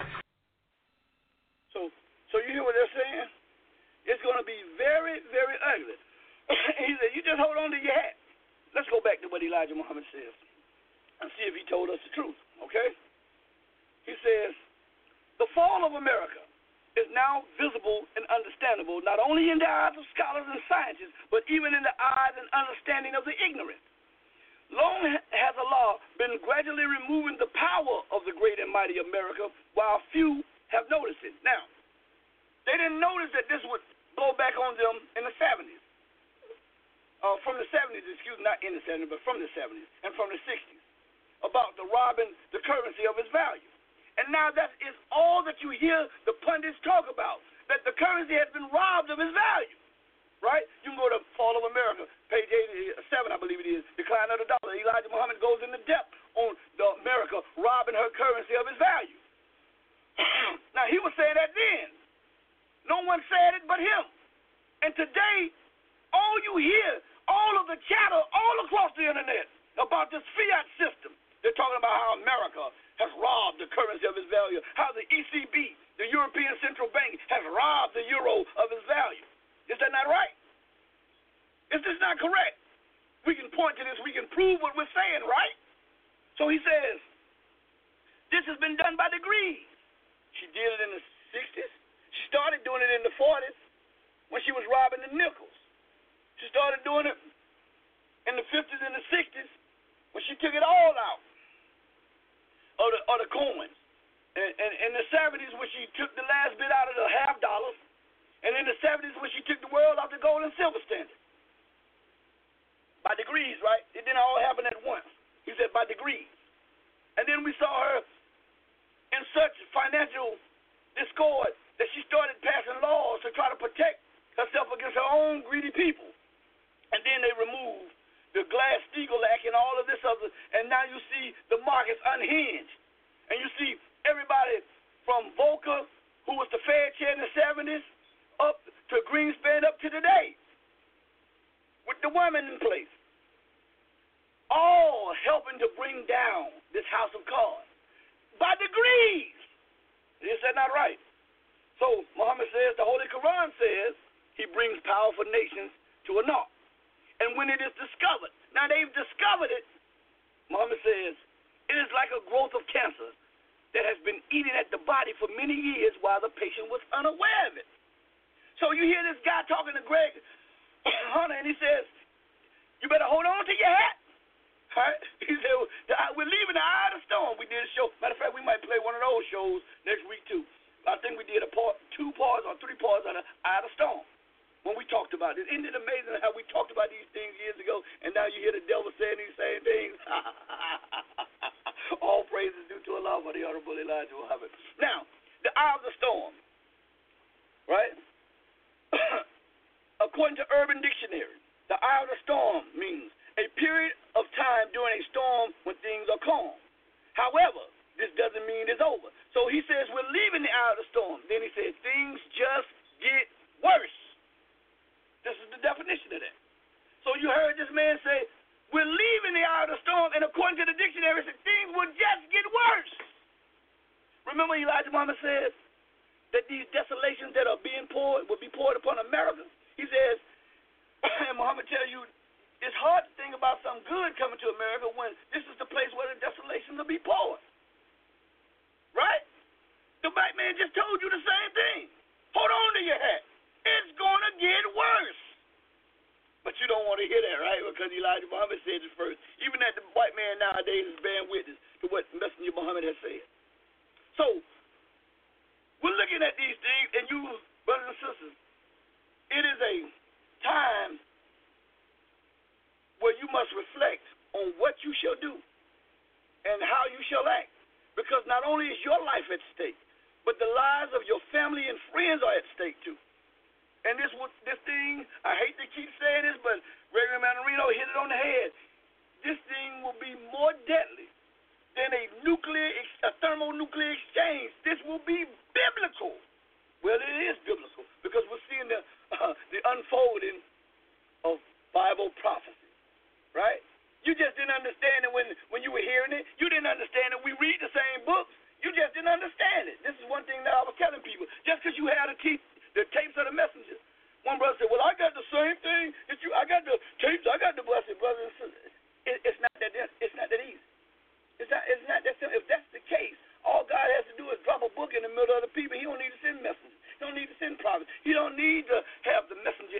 So you hear what they're saying? It's going to be very, very ugly. He said, you just hold on to your hat. Let's go back to what Elijah Muhammad says and see if he told us the truth, okay? He says, the fall of America is now visible and understandable not only in the eyes of scholars and scientists, but even in the eyes and understanding of the ignorant. Long has Allah been gradually removing the power of the great and mighty America, while few have noticed it. Now, they didn't notice that this would blow back on them in the 70s. From the 70s, not in the 70s, but from the 70s and from the 60s, about the robbing the currency of its value. And now that is all that you hear the pundits talk about, that the currency has been robbed of its value, right? You can go to Fall of America, page 87, I believe it is, Decline of the Dollar. Elijah Muhammad goes into depth on America robbing her currency of its value. Now, he was saying that then. No one said it but him. And today, all you hear, all of the chatter all across the internet about this fiat system, they're talking about how America has robbed the currency of its value, how the ECB, the European Central Bank, has robbed the euro of its value. Is that not right? Is this not correct? We can point to this. We can prove what we're saying, right? So he says, this has been done by degrees. She did it in the 60s. She started doing it in the 40s when she was robbing the nickels. She started doing it in the 50s and the 60s when she took it all out of the coins. And in the 70s when she took the last bit out of the $50, And in the 70s, when she took the world off the gold and silver standard. By degrees, right? It didn't all happen at once. He said by degrees. And then we saw her in such financial discord that she started passing laws to try to protect herself against her own greedy people. And then they removed the Glass-Steagall Act and all of this other, and now you see the markets unhinged. And you see everybody from Volcker, who was the Fed chair in the 70s, up to Greenspan up to today, with the women in place, all helping to bring down this house of cards by degrees. Is that not right? So Muhammad says, the Holy Quran says, he brings powerful nations to a naught. And when it is discovered, now they've discovered it, Muhammad says, it is like a growth of cancer that has been eating at the body for many years while the patient was unaware of it. So you hear this guy talking to Greg Hunter, and he says, you better hold on to your hat. Right? He said, we're leaving the eye of the storm. We did a show. Matter of fact, we might play one of those shows next week, too. I think we did 2 parts or 3 parts on the eye of the storm when we talked about it. Isn't it amazing how we talked about these things years ago, and now you hear the devil saying these same things? All praises due to Allah for the Honorable Elijah Muhammad. Now, the eye of the storm, right? According to Urban Dictionary, the eye of the storm means a period of time during a storm when things are calm. However, this doesn't mean it's over. So he says we're leaving the eye of the storm. Then he says things just get worse. This is the definition of that. So you heard this man say, we're leaving the eye of the storm, and according to the dictionary, things will just get worse. Remember Elijah Muhammad said that these desolations that are being poured will be poured upon America? He says, and Muhammad tells you, it's hard to think about something good coming to America when this is the place where the desolations will be poured. Right? The black man just told you the same thing. Hold on to your hat. It's going to get worse. But you don't want to hear that, right? Because Elijah Muhammad said it first. Even that the white man nowadays is bearing witness to what Messenger Muhammad has said. So, we're looking at these things, and you, brothers and sisters, it is a time where you must reflect on what you shall do and how you shall act. Because not only is your life at stake, but the lives of your family and friends are at stake too. And this thing, I hate to keep saying this, but Reverend Manarino hit it on the head. This thing will be more deadly than a thermonuclear exchange. This will be biblical. Well, it is biblical because we're seeing the unfolding of Bible prophecy. Right? You just didn't understand it when you were hearing it. You didn't understand it. We read the same books. You just didn't understand it. This is one thing that I was telling people. Just because you had the tapes of the messenger. One brother said, well, I got the same thing that you. I got the tapes. I got the blessed brothers and sisters. It's not that easy. It's not that simple. If that's the case, all God has to do is drop a book in the middle of the people. He don't need to send messengers. He don't need to send prophets. He don't need to have the messenger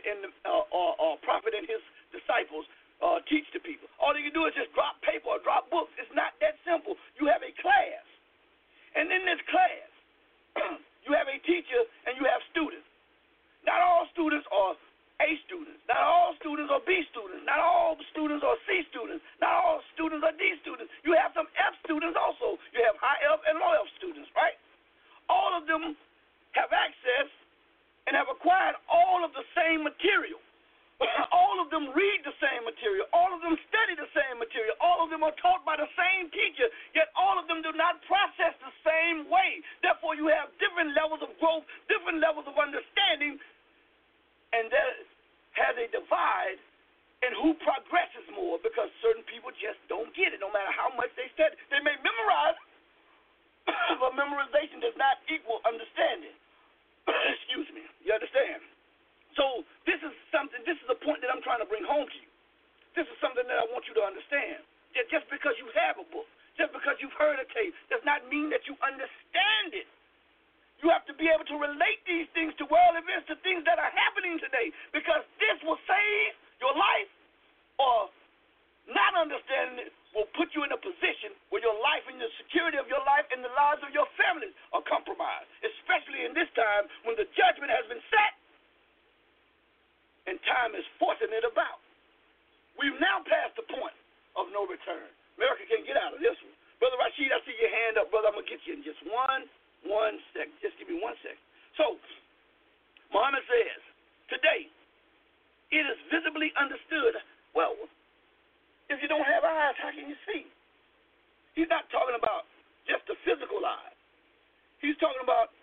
or prophet and his disciples teach to people. All you can do is just drop paper or drop books. It's not that simple. You have a class. And in this class, you have a teacher and you have students. Not all students are A students. Not all students are B students. Not all students are C students. Not all students are D students. You have some F students also. You have high F and low F students, right? All of them have access and have acquired all of the same material. All of them read the same material. All of them study the same material. All of them are taught by the same teacher, yet all of them do not process the same way. Therefore, you have different levels of growth, different levels of understanding, and that has a divide in who progresses more because certain people just don't get it, no matter how much they study. They may memorize, but memorization does not equal understanding. Excuse me. You understand? So this is a point that I'm trying to bring home to you. This is something that I want you to understand. That just because you have a book, just because you've heard a tape, does not mean that you understand it. You have to be able to relate these things to world events, to things that are happening today, because this will save your life, or not understanding it will put you in a position where your life and the security of your life and the lives of your families are compromised, especially in this time when the judgment has been set time is forcing it about. We've now passed the point of no return. America can't get out of this one. Brother Rashid, I see your hand up, brother. I'm going to get you in just one second. Just give me 1 second. So, Muhammad says, today, it is visibly understood. Well, if you don't have eyes, how can you see? He's not talking about just the physical eye. He's talking about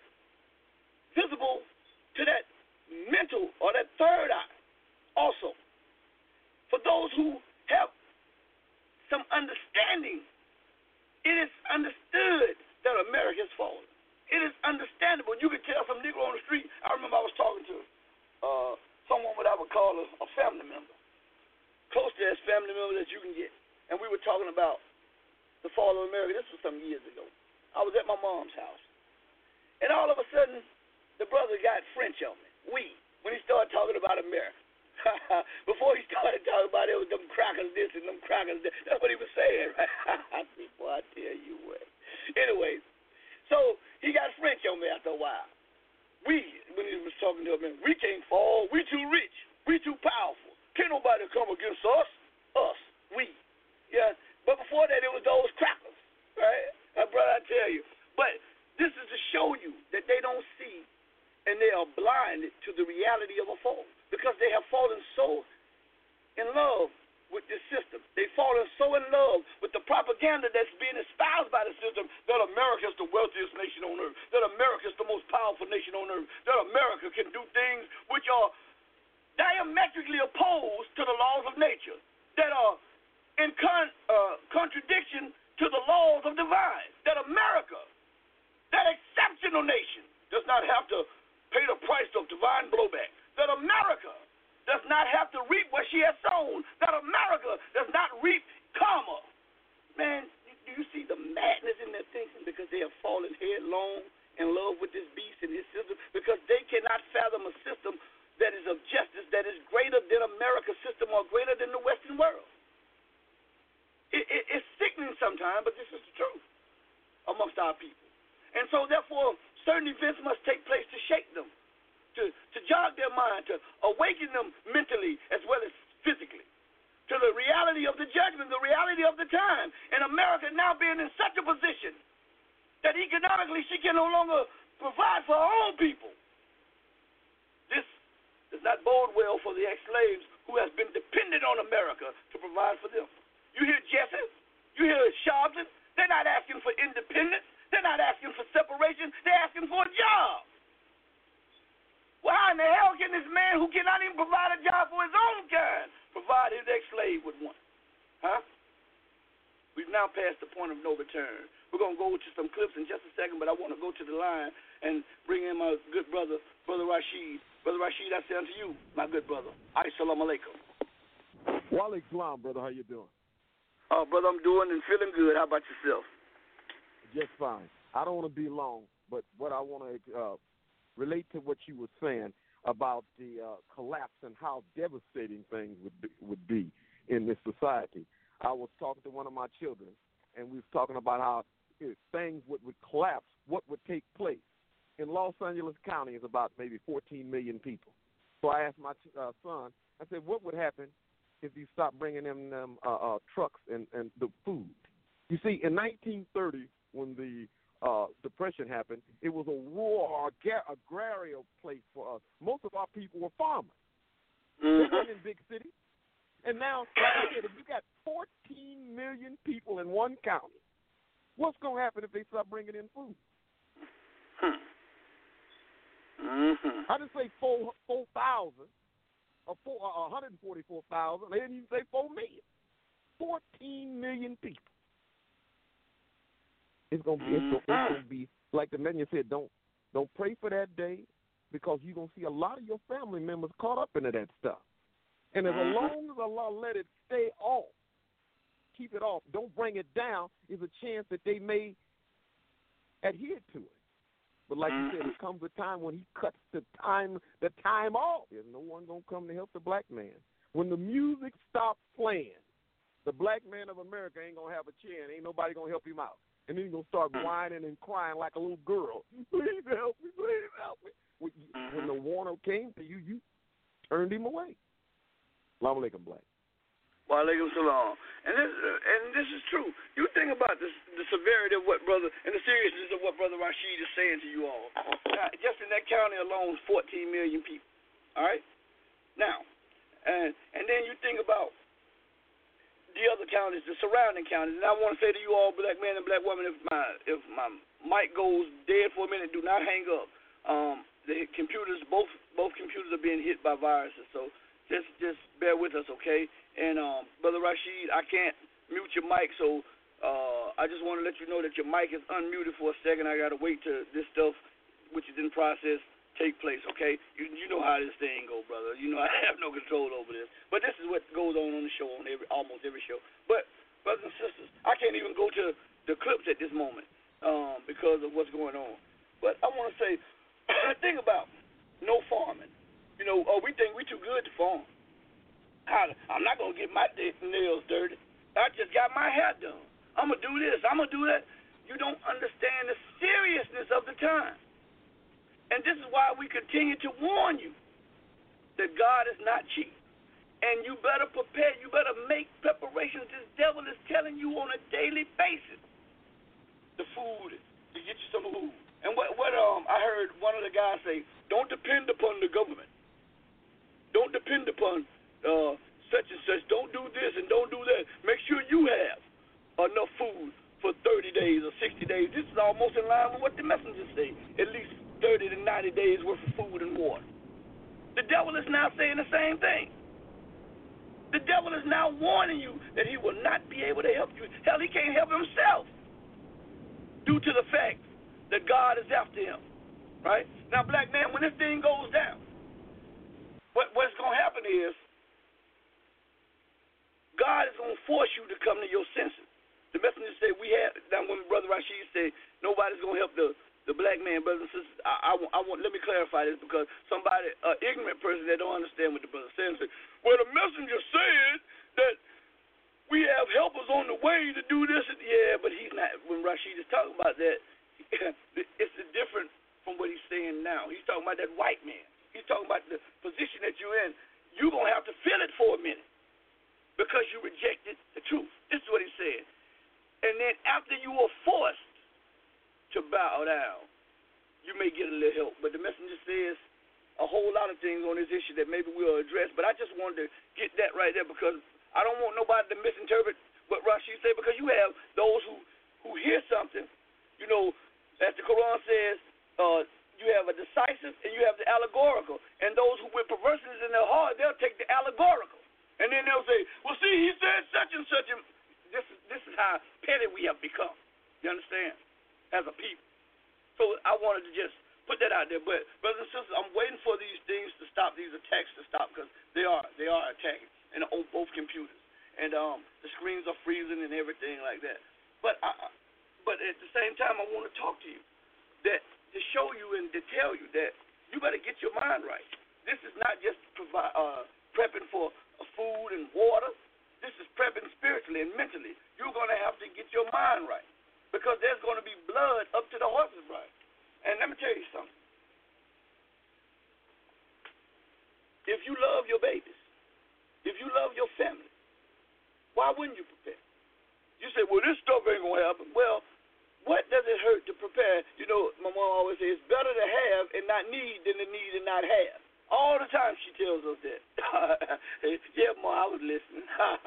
visible to that mental or that third eye also. For those who have some understanding, it is understood that America has fallen. It is understandable. You can tell some Negro on the street. I remember I was talking to someone what I would call a family member, close to as family member that you can get. And we were talking about the fall of America. This was some years ago. I was at my mom's house. And all of a sudden, the brother got French on me. When he started talking about America. Before he started talking about it was them crackers this and them crackers that. That's what he was saying, right? I said, boy, I tell you what. Anyway, so he got French on me after a while. When he was talking to him, we can't fall. We too rich. We too powerful. Can't nobody come against us. We. Yeah. But before that, it was those crackers, right? Brother, I tell you. But this is to show you that they don't see and they are blinded to the reality of a fall because they have fallen so in love with this system. They've fallen so in love with the propaganda that's being espoused by the system that America is the wealthiest nation on earth, that America is the most powerful nation on earth, that America can do things which are diametrically opposed to the laws of nature, that are in contradiction to the laws of divine, that America, that exceptional nation, does not have to pay the price of divine blowback, that America does not have to reap what she has sown, that America does not reap karma. Man, do you see the madness in their thinking? Because they have fallen headlong in love with this beast and his system, because they cannot fathom a system that is of justice, that is greater than America's system or greater than the Western world. It's sickening sometimes, but this is the truth amongst our people. And so, therefore, certain events must take place to shake them, to jog their mind, to awaken them mentally as well as physically to the reality of the judgment, the reality of the time. And America now being in such a position that economically she can no longer provide for her own people. This does not bode well for the ex-slaves who has been dependent on America to provide for them. You hear Jesse, you hear Sharpton, they're not asking for independence. They're not asking for separation. They're asking for a job. Well, how in the hell can this man who cannot even provide a job for his own kind provide his ex-slave with one? Huh? We've now passed the point of no return. We're going to go to some clips in just a second, but I want to go to the line and bring in my good brother, Brother Rashid. Brother Rashid, I say unto you, my good brother, Assalamu alaikum. Wa alaikum salam, brother. How you doing? Brother, I'm doing and feeling good. How about yourself? Just fine. I don't want to be long, but what I want to relate to what you were saying about the collapse and how devastating things would be in this society. I was talking to one of my children, and we was talking about how if things would collapse, what would take place. In Los Angeles County is about maybe 14 million people. So I asked my son, I said, what would happen if you stopped bringing them trucks and the food? You see, in 1930, when the Depression happened, it was a rural, agrarian place for us. Most of our people were farmers. They weren't in big cities. And now, like I said, if you got 14 million people in one county, what's going to happen if they start bringing in food? I didn't say 4,000 or 144,000. They didn't even say 4 million. 14 million people. It's gonna be like the man said. Don't pray for that day, because you're gonna see a lot of your family members caught up into that stuff. And as long as Allah let it stay off, keep it off, don't bring it down, is a chance that they may adhere to it. But like you said, it comes a time when He cuts the time off. There's no one gonna come to help the black man. When the music stops playing, the black man of America ain't gonna have a chair, and ain't nobody gonna help him out. And then he's going to start whining and crying like a little girl. Please help me, please help me. When the warner came to you, you turned him away. Assalamu alaikum, Black. Wa alaikum salam. And this is true. You think about this, the severity of what brother, and the seriousness of what Brother Rashid is saying to you all. Now, just in that county alone, 14 million people. All right? Now, and then you think about the other counties, the surrounding counties. And I want to say to you all, black men and black women, if my mic goes dead for a minute, do not hang up. The computers, both computers are being hit by viruses. So just bear with us, okay? And Brother Rashid, I can't mute your mic, so I just want to let you know that your mic is unmuted for a second. I got to wait till this stuff, which is in process, take place, okay? You know how this thing go, brother. You know I have no control over this. But this is what goes on the show, on almost every show. But, brothers and sisters, I can't even go to the clips at this moment because of what's going on. But I want to say, think about no farming. You know, we think we too good to farm. I'm not going to get my nails dirty. I just got my hair done. I'm going to do this. I'm going to do that. You don't understand the seriousness of the time. And this is why we continue to warn you that God is not cheap. And you better prepare. You better make preparations. This devil is telling you on a daily basis the food, to get you some food. And what I heard one of the guys say, don't depend upon the government. Don't depend upon such and such. Don't do this and don't do that. Make sure you have enough food for 30 days or 60 days. This is almost in line with what the messengers say. At least 30 to 90 days worth of food and water. The devil is now saying the same thing. The devil is now warning you that he will not be able to help you. Hell, he can't help himself due to the fact that God is after him. Right? Now, black man, when this thing goes down, what's going to happen is God is going to force you to come to your senses. The messenger said now when Brother Rashid said nobody's going to help the black man, brothers and sisters, let me clarify this because somebody, an ignorant person that don't understand what the brother said, said, well, the messenger said that we have helpers on the way to do this. Yeah, but he's not, when Rashid is talking about that, it's different from what he's saying now. He's talking about that white man. He's talking about the position that you're in. You're going to have to feel it for a minute because you rejected the truth. This is what he said. And then after you were forced to bow down, you may get a little help. But the messenger says a whole lot of things on this issue that maybe we'll address. But I just wanted to get that right there because I don't want nobody to misinterpret what Rashid said because you have those who hear something, you know, as the Quran says, you have a decisive and you have the allegorical. And those who with perversities in their heart, they'll take the allegorical. And then they'll say, well, see, he said such and such. And this is how petty we have become. You understand? As a people. So I wanted to just put that out there. But, brothers and sisters, I'm waiting for these things to stop, these attacks to stop, because they are attacking and on both computers. And the screens are freezing and everything like that. But at the same time, I want to talk to you that to show you and to tell you that you better get your mind right. This is not just prepping for food and water. This is prepping spiritually and mentally. You're going to have to get your mind right because there's going to be blood up to the horse's right. And let me tell you something. If you love your babies, if you love your family, why wouldn't you prepare? You say, well, this stuff ain't going to happen. Well, what does it hurt to prepare? You know, my mom always says, it's better to have and not need than to need and not have. All the time she tells us that. Yeah, Mom, I was listening.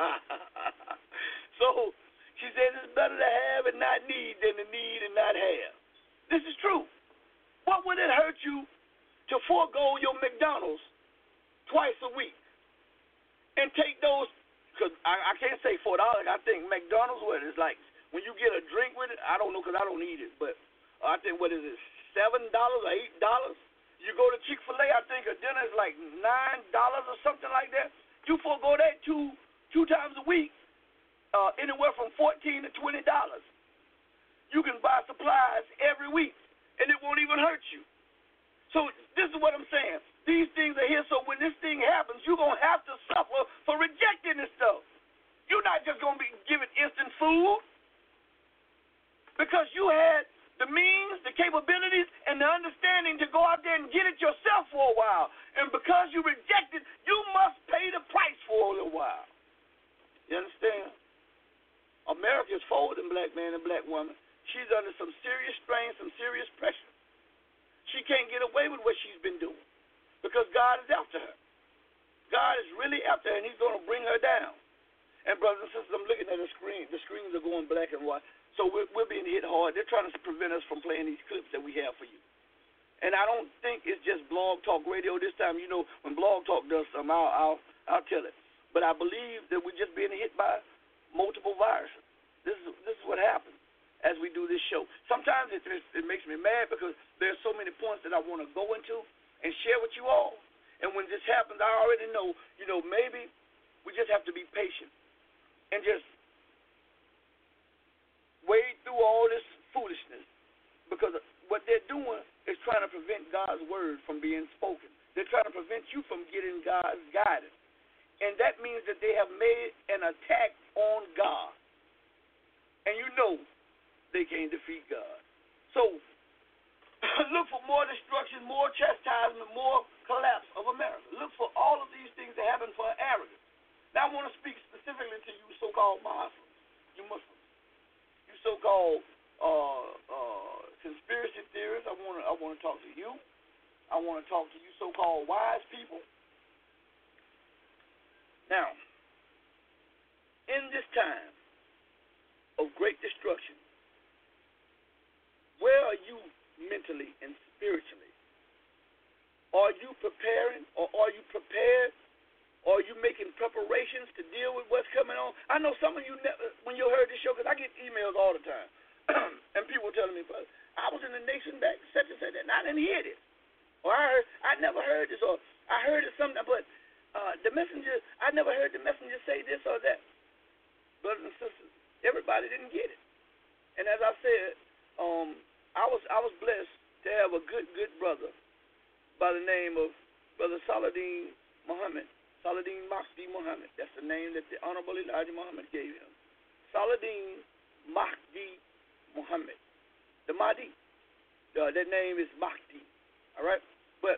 So she says it's better to have and not need than to need and not have. This is true. What would it hurt you to forego your McDonald's twice a week and take those? Because I can't say $4. I think McDonald's, what it's like, when you get a drink with it, I don't know because I don't eat it, but I think, what is it, $7 or $8? You go to Chick-fil-A, I think a dinner is like $9 or something like that. You forego that two times a week, anywhere from $14 to $20. You can buy supplies every week, and it won't even hurt you. So this is what I'm saying. These things are here, so when this thing happens, you're going to have to suffer for rejecting this stuff. You're not just going to be given instant food because you had the means, the capabilities, and the understanding to go out there and get it yourself for a while. And because you reject it, you must pay the price for a little while. You understand? America is forwarding black man and black woman. She's under some serious strain, some serious pressure. She can't get away with what she's been doing because God is after her. God is really after her, and he's going to bring her down. And brothers and sisters, I'm looking at the screen. The screens are going black and white. So we're being hit hard. They're trying to prevent us from playing these clips that we have for you. And I don't think it's just Blog Talk Radio this time. You know, when Blog Talk does something, I'll tell it. But I believe that we're just being hit by multiple viruses. This is what happens as we do this show. Sometimes it makes me mad because there's so many points that I want to go into and share with you all. And when this happens, I already know, maybe we just have to be patient and just wade through all this foolishness because what they're doing is trying to prevent God's word from being spoken. They're trying to prevent you from getting God's guidance. And that means that they have made an attack on God. And you know they can't defeat God. So look for more destruction, more chastisement, more collapse of America. Look for all of these things that happen for arrogance. Now I want to speak specifically to you so-called Muslims, you Muslims, you so-called conspiracy theorists. I want to talk to you. I want to talk to you so-called wise people. Now, in this time of great destruction, where are you mentally and spiritually? Are you preparing, or are you prepared, or are you making preparations to deal with what's coming on? I know some of you, when you heard this show, because I get emails all the time, and people telling me, "But I was in the nation back, such and such, and I didn't hear this, or I never heard this, or I heard it something, but the messenger, I never heard the messenger say this or that." Brothers and sisters, everybody didn't get it, and as I said, I was blessed to have a good brother by the name of Brother Saladin Muhammad, Saladin Mahdi Muhammad. That's the name that the Honorable Elijah Muhammad gave him. Saladin Mahdi Muhammad. The Mahdi. That name is Mahdi. All right? But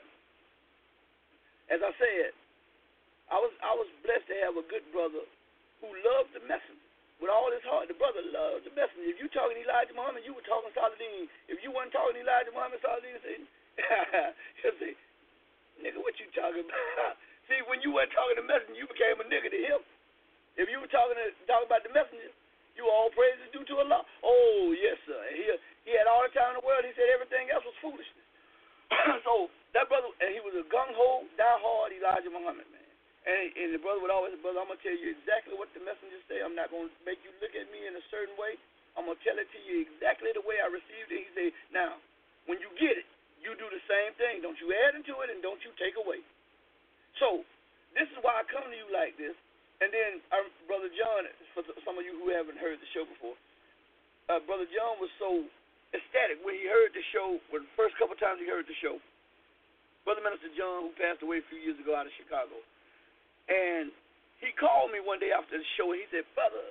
as I said, I was blessed to have a good brother who loved the messenger with all his heart. The brother loved the messenger. If you talking Elijah Muhammad, you were talking Saladin. If you weren't talking Elijah Muhammad, Saladin said, he'll say, "Nigga, what you talking about?" See, when you weren't talking to the messenger, you became a nigga to him. If you were talking about the messenger, you all praise is due to Allah. Oh, yes, sir. He had all the time in the world. He said everything else was foolishness. So that brother, and he was a gung-ho, die-hard Elijah Muhammad, man. And the brother would always say, "Brother, I'm going to tell you exactly what the messenger say. I'm not going to make you look at me in a certain way. I'm going to tell it to you exactly the way I received it." He said, "Now, when you get it, you do the same thing. Don't you add into it and don't you take away." So this is why I come to you like this. And then Brother John, for some of you who haven't heard the show before, Brother John was so ecstatic when he heard the show, when the first couple times he heard the show. Brother Minister John, who passed away a few years ago out of Chicago. And he called me one day after the show, and he said, "Brother,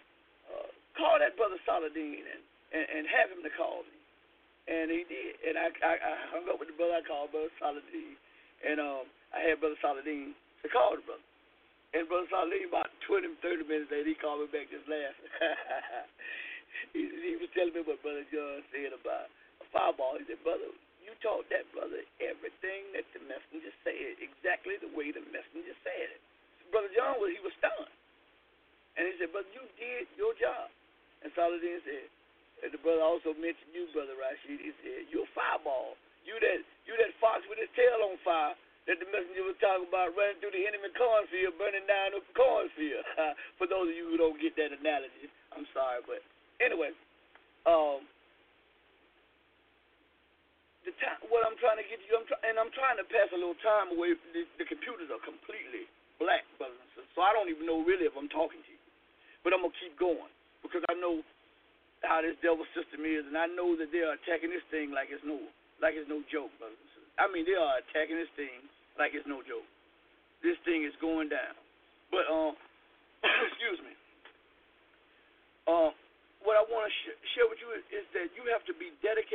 call that Brother Saladin and have him to call me." And he did. And I hung up with the brother. I called Brother Saladin. And I had Brother Saladin to call the brother. And Brother Saladin, about 20, 30 minutes later, he called me back just laughing. he was telling me what Brother John said about a fireball. He said, "Brother, you taught that brother everything that the messenger said, exactly the way the messenger said it." Brother John, he was stunned. And he said, "Brother, you did your job." And Saladin said, and the brother also mentioned you, Brother Rashid. He said, "You're a fireball. You that fox with his tail on fire that the messenger was talking about, running through the enemy cornfield, burning down the cornfield." For those of you who don't get that analogy, I'm sorry. But anyway, what I'm trying to get you, I'm trying to pass a little time away. The computers are completely black, brothers and sisters, so I don't even know really if I'm talking to you. But I'm going to keep going because I know how this devil system is, and I know that they are attacking this thing like it's no joke, brothers and sisters. I mean, they are attacking this thing like it's no joke. This thing is going down. But, excuse me. What I want to share with you is that you have to be dedicated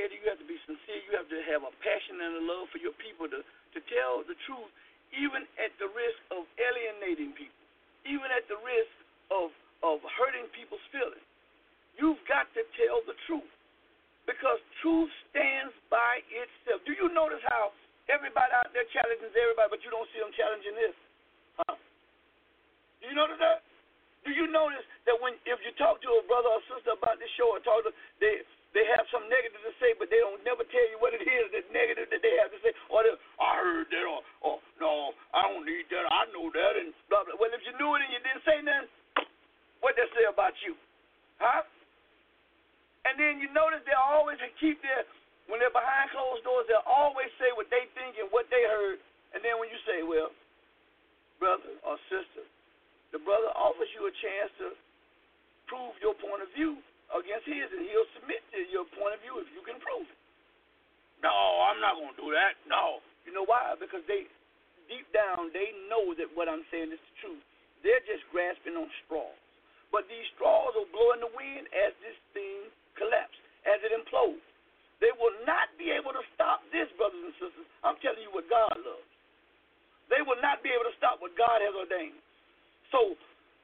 love for your people to tell the truth, even at the risk of alienating people, even at the risk of hurting people's feelings. You've got to tell the truth, because truth stands by itself. Do you notice how everybody out there challenges everybody, but you don't see them challenging this? Huh? Do you notice that? Do you notice that if you talk to a brother or sister about this show, or talk to they have some negative to say, but they don't never tell you what it is that's negative that they have to say, or I heard that, or no, I don't need that, I know that, and blah blah. Well, if you knew it and you didn't say nothing, what they say about you, huh? And then you notice they always keep when they're behind closed doors, they'll always say what they think and what they heard, and then when you say, well, brother or sister, the brother offers you a chance to prove your point of view against his, and he'll submit to your point of view if you can prove it. No, I'm not going to do that. No. You know why? Because deep down, they know that what I'm saying is the truth. They're just grasping on straws. But these straws will blow in the wind as this thing collapses, as it implodes. They will not be able to stop this, brothers and sisters. I'm telling you what God loves. They will not be able to stop what God has ordained. So,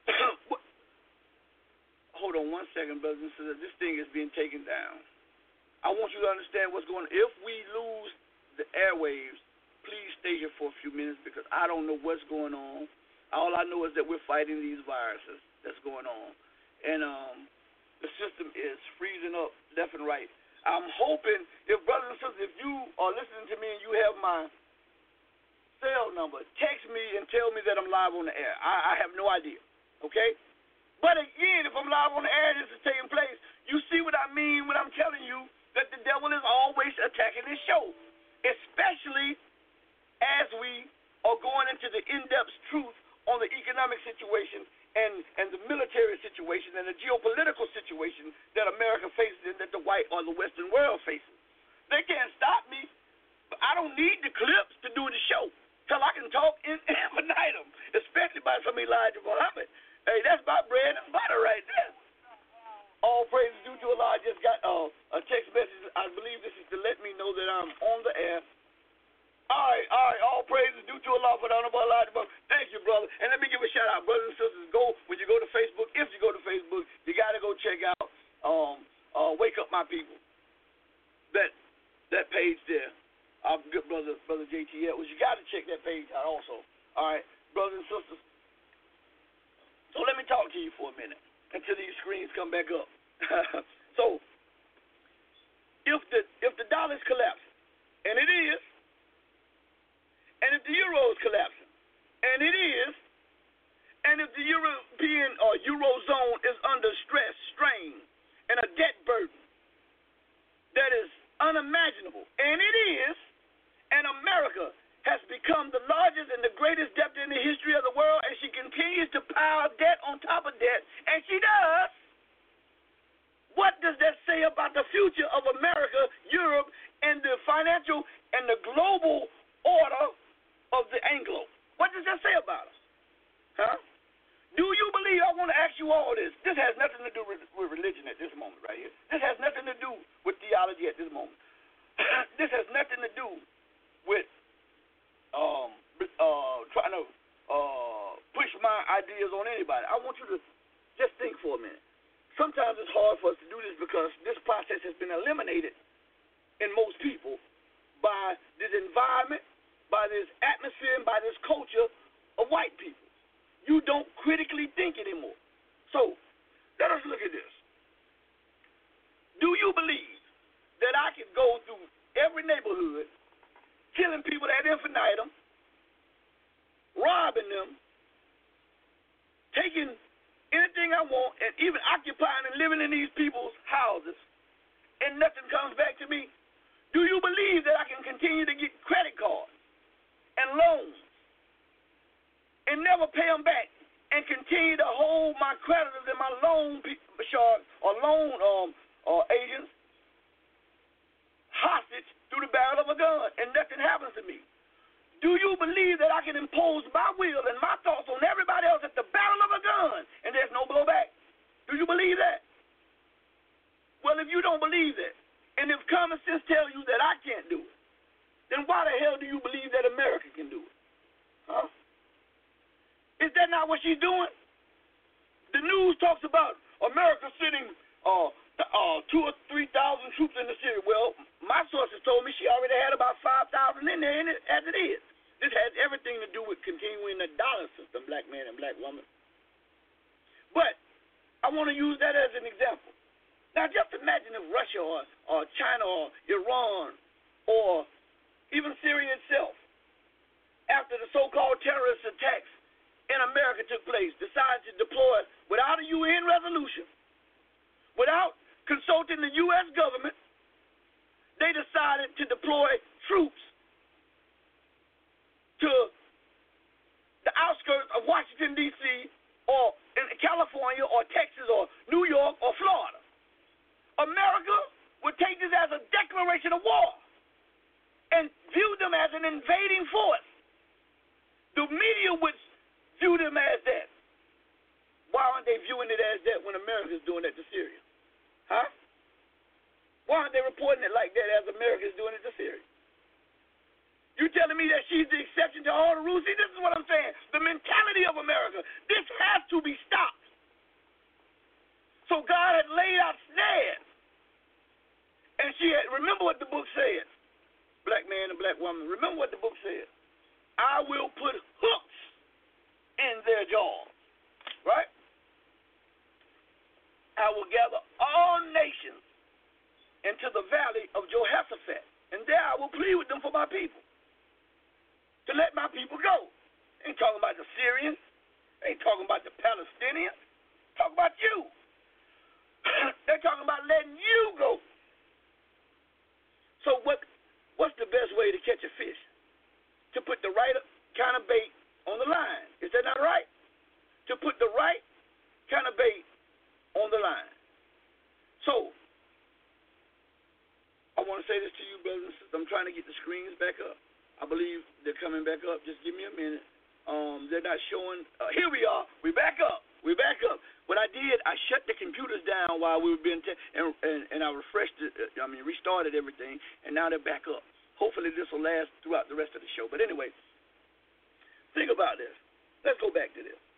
hold on one second, brothers and sisters. This thing is being taken down. I want you to understand what's going on. If we lose the airwaves, please stay here for a few minutes, because I don't know what's going on. All I know is that we're fighting these viruses that's going on. And the system is freezing up left and right. I'm hoping, if brothers and sisters, if you are listening to me and you have my cell number, text me and tell me that I'm live on the air. I have no idea, okay? But again, if I'm live on the air, this is taking place, you see what I mean when I'm telling you that the devil is always attacking this show, especially as we are going into the in-depth truth on the economic situation and the military situation and the geopolitical situation that America faces and that the white or the Western world faces. They can't stop me. But I don't need the clips to do the show. Till I can talk in infinitum, especially by some Elijah Muhammad. Hey, that's my bread and butter right there. All praise is due to Allah. I just got a text message. I believe this is to let me know that I'm on the air. All right. All praise is due to Allah for the honorable Elijah Muhammad. Thank you, brother. And let me give a shout out, brothers and sisters. When you go to Facebook, if you go to Facebook, you got to go check out Wake Up My People. That page there. Our good brother JT Edwards. You got to check that page out also. All right, brothers and sisters. So let me talk to you for a minute until these screens come back up. So if the dollar's collapsing, and it is, and if the euro is collapsing, and it is, and if the European or Eurozone is under stress, strain, and a debt burden that is unimaginable, and it is, and America has become the largest and the greatest debtor in the history of the world, and she continues to pile debt on top of debt, and she does. What does that say about the future of America, Europe, and the financial and the global order of the Anglo? What does that say about us? Huh? Do you believe? I want to ask you all this. This has nothing to do with religion at this moment right here. This has nothing to do with theology at this moment. This has nothing to do with trying to push my ideas on anybody. I want you to just think for a minute. Sometimes it's hard for us to do this because this process has been eliminated in most people by this environment, by this atmosphere, and by this culture of white people. You don't critically think anymore. So let us look at this. Do you believe that I could go through every neighborhood, killing people ad infinitum, robbing them, taking anything I want, and even occupying and living in these people's houses, and nothing comes back to me? Do you believe that I can continue to get credit cards and loans and never pay them back and continue to hold my creditors and my loan sharks or loan agents hostage through the barrel of a gun and nothing happens to me? Do you believe that I can impose my will and my thoughts on everybody else at the barrel of a gun and there's no blowback? Do you believe that? Well, if you don't believe that, and if common sense tells you that I can't do it, then why the hell do you believe that America can do it? Huh? Is that not what she's doing? The news talks about America sending 2,000 or 3,000 troops into Syria. Well, my sources told me she already had about 5,000 in there, as it is. This has everything to do with continuing the dollar system, black man and black woman. But I want to use that as an example. Now, just imagine if Russia or China or Iran or even Syria itself, after the so-called terrorist attacks in America took place, decided to deploy without a UN resolution, without consulting the U.S. government, they decided to deploy troops to the outskirts of Washington, D.C., or in California, or Texas, or New York, or Florida. America would take this as a declaration of war and view them as an invading force. The media would view them as that. Why aren't they viewing it as that when America's doing that to Syria? Huh? Why aren't they reporting it like that as America's doing it to Syria? You telling me that she's the exception to all the rules? See, this is what I'm saying. The mentality of America. This has to be stopped. So God had laid out snares. And she had, remember what the book said, black man and black woman, remember what the book said. I will put hooks in their jaws, right? I will gather all nations into the valley of Jehoshaphat, and there I will plead with them for my people, to let my people go. Ain't talking about the Syrians, ain't talking about the Palestinians, talking about you. They're talking about letting you go. So what's the best way to catch a fish? To put the right kind of bait on the line. Is that not right? To put the right kind of bait on the line. So, I want to say this to you, brothers and sisters. I'm trying to get the screens back up. I believe they're coming back up. Just give me a minute. They're not showing. Here we are. We're back up. We're back up. What I did, I shut the computers down while we were being and I refreshed it. Restarted everything, and now they're back up. Hopefully this will last throughout the rest of the show. But anyway, think about this. Let's go back to this.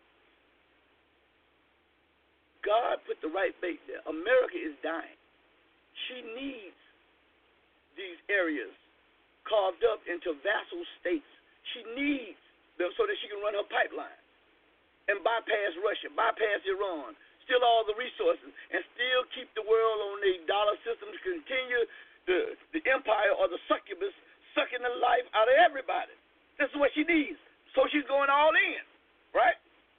God put the right bait there. America is dying. She needs these areas carved up into vassal states. She needs them so that she can run her pipeline and bypass Russia, bypass Iran, steal all the resources, and still keep the world on a dollar system to continue the empire or the succubus sucking the life out of everybody. This is what she needs. So she's going all in, right?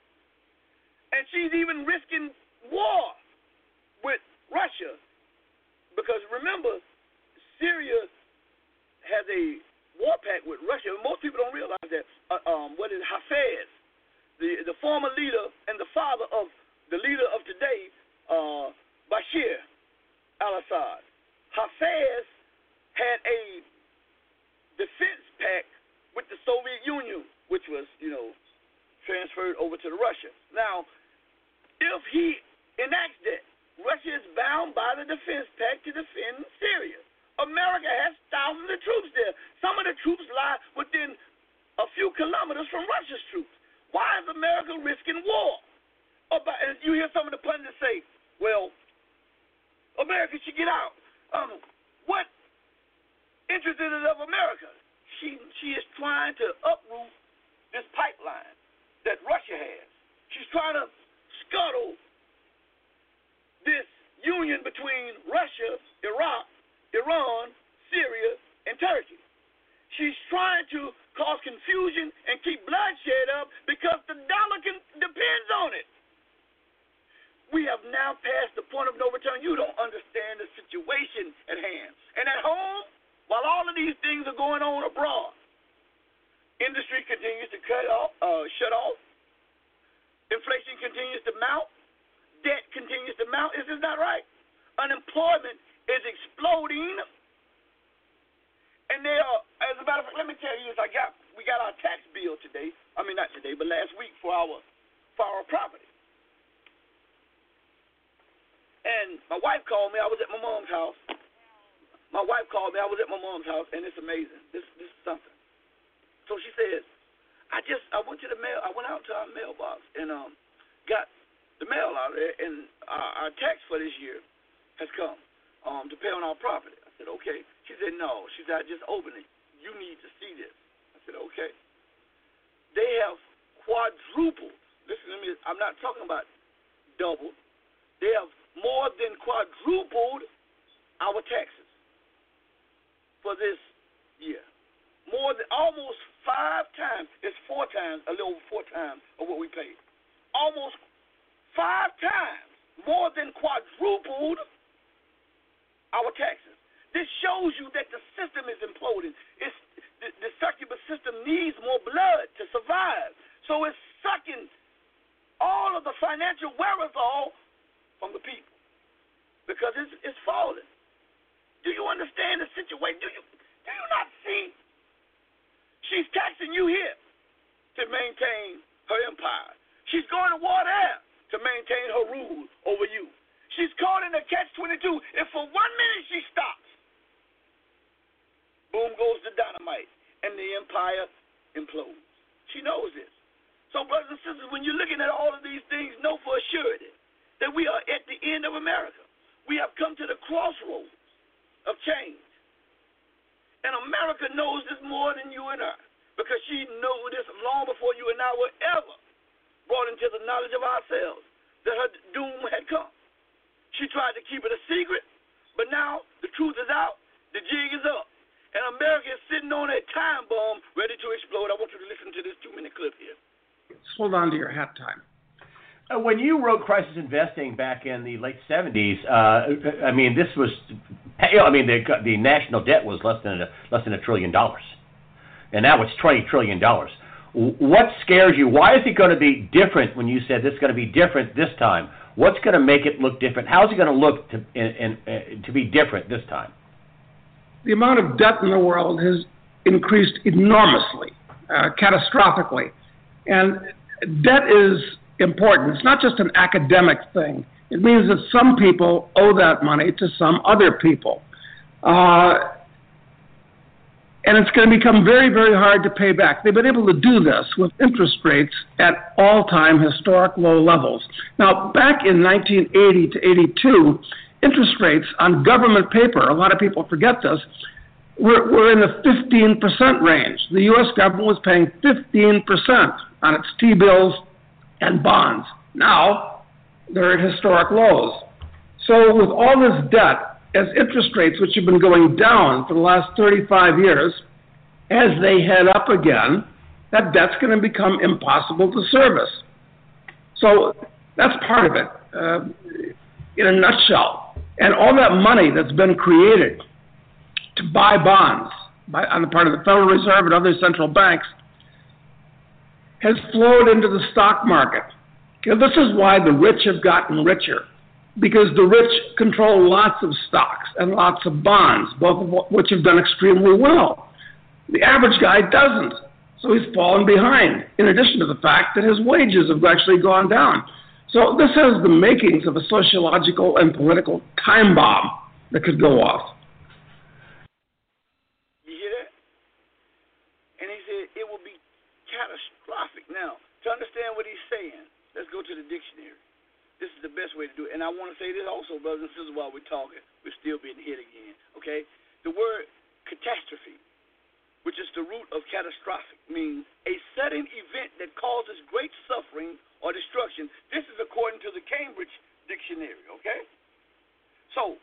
And she's even risking war with Russia because, remember, Syria has a war pact with Russia. Most people don't realize that. Hafez, the former leader and the father of the leader of today, Bashir al-Assad. Hafez had a defense pact with the Soviet Union, which was, transferred over to Russia. Now, if he enacts that, Russia is bound by the defense pact to defend Syria. America has thousands of troops there. Some of the troops lie within a few kilometers from Russia's troops. Why is America risking war? And you hear some of the pundits say, well, America should get out. What interest is it of America? She is trying to uproot this pipeline that Russia has. She's trying to scuttle this union between Russia, Iraq, Iran, Syria, and Turkey. She's trying to cause confusion and keep bloodshed up because the dollar depends on it. We have now passed the point of no return. You don't understand the situation at hand. And at home, while all of these things are going on abroad, industry continues to shut off. Inflation continues to mount. Debt continues to mount. Is this not right? Unemployment is exploding. And as a matter of fact, let me tell you this: we got our tax bill today. I mean, not today, but last week for our property. And my wife called me. I was at my mom's house. My my wife called me. I was at my mom's house, and it's amazing. This is something. So she says, I went to the mail. I went out to our mailbox and got the mail out there, and our tax for this year has come to pay on our property. I said, okay. She said, no. She said, I just opened it. You need to see this. I said, okay. They have quadrupled. Listen to me. I'm not talking about double. They have more than quadrupled our taxes for this year. More than almost 5 times. It's 4 times, a little over 4 times of what we paid. Almost 5 times more than quadrupled our taxes. This shows you that the system is imploding. The succubus system needs more blood to survive. So it's sucking all of the financial wherewithal from the people because it's falling. Do you understand the situation? Do you not see? She's taxing you here to maintain her empire. She's going to war there to maintain her rule over you. She's caught in a catch-22. If for 1 minute she stops, boom goes the dynamite, and the empire implodes. She knows this. So, brothers and sisters, when you're looking at all of these things, know for a surety that we are at the end of America. We have come to the crossroads of change. And America knows this more than you and I, because she knew this long before you and I were ever brought into the knowledge of ourselves that her doom had come. She tried to keep it a secret, but now the truth is out, the jig is up. And America is sitting on a time bomb ready to explode. I want you to listen to this 2-minute clip here. Hold on to your hat time. When you wrote Crisis Investing back in the late 70s, I mean, this was, the national debt was less than $1 trillion, and now it's $20 trillion. What scares you? Why is it going to be different when you said this is going to be different this time? What's going to make it look different? How's it going to look to be different this time? The amount of debt in the world has increased enormously, catastrophically. And debt is important. It's not just an academic thing. It means that some people owe that money to some other people. And it's going to become very, very hard to pay back. They've been able to do this with interest rates at all-time historic low levels. Now, back in 1980 to 82, interest rates on government paper, a lot of people forget this, were in the 15% range. The U.S. government was paying 15% on its T-bills and bonds. Now, they're at historic lows. So with all this debt, as interest rates, which have been going down for the last 35 years, as they head up again, that debt's going to become impossible to service. So that's part of it, in a nutshell. And all that money that's been created to buy bonds on the part of the Federal Reserve and other central banks has flowed into the stock market. This is why the rich have gotten richer, because the rich control lots of stocks and lots of bonds, both of which have done extremely well. The average guy doesn't, so he's fallen behind, in addition to the fact that his wages have actually gone down. So this has the makings of a sociological and political time bomb that could go off. You hear that? And he said it will be catastrophic. Now, to understand what he's saying, let's go to the dictionary. This is the best way to do it. And I want to say this also, brothers and sisters, while we're talking. We're still being hit again, okay? The word catastrophe, which is the root of catastrophic, means a sudden event that causes great suffering or destruction. This is according to the Cambridge Dictionary, okay? So,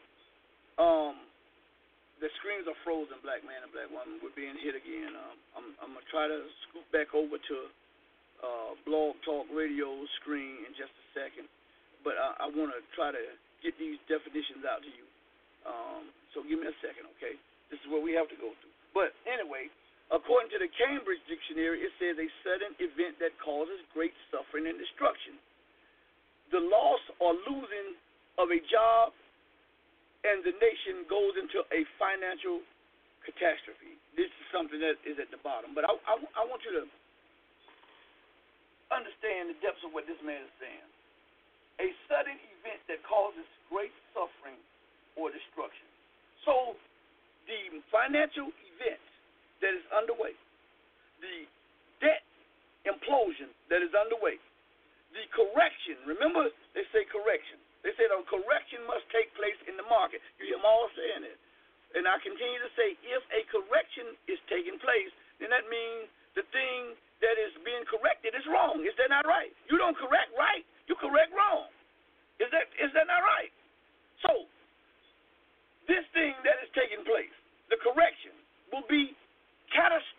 the screens are frozen, black man and black woman. We're being hit again. I'm going to try to scoot back over to Blog Talk Radio screen in just a second. But I want to try to get these definitions out to you. So give me a second, okay? This is what we have to go through. But anyway, according to the Cambridge Dictionary, it says a sudden event that causes great suffering and destruction. The loss or losing of a job and the nation goes into a financial catastrophe. This is something that is at the bottom. But I want you to understand the depths of what this man is saying. A sudden event that causes great suffering or destruction. So financial event that is underway, the debt implosion that is underway, the correction. Remember, they say correction. They say a correction must take place in the market. You hear them all saying it. And I continue to say, if a correction is taking place, then that means the thing that is being corrected is wrong. Is that not right? You don't correct right, you correct wrong. Is that not right? So, this thing that is taking place, the correction, will be catastrophic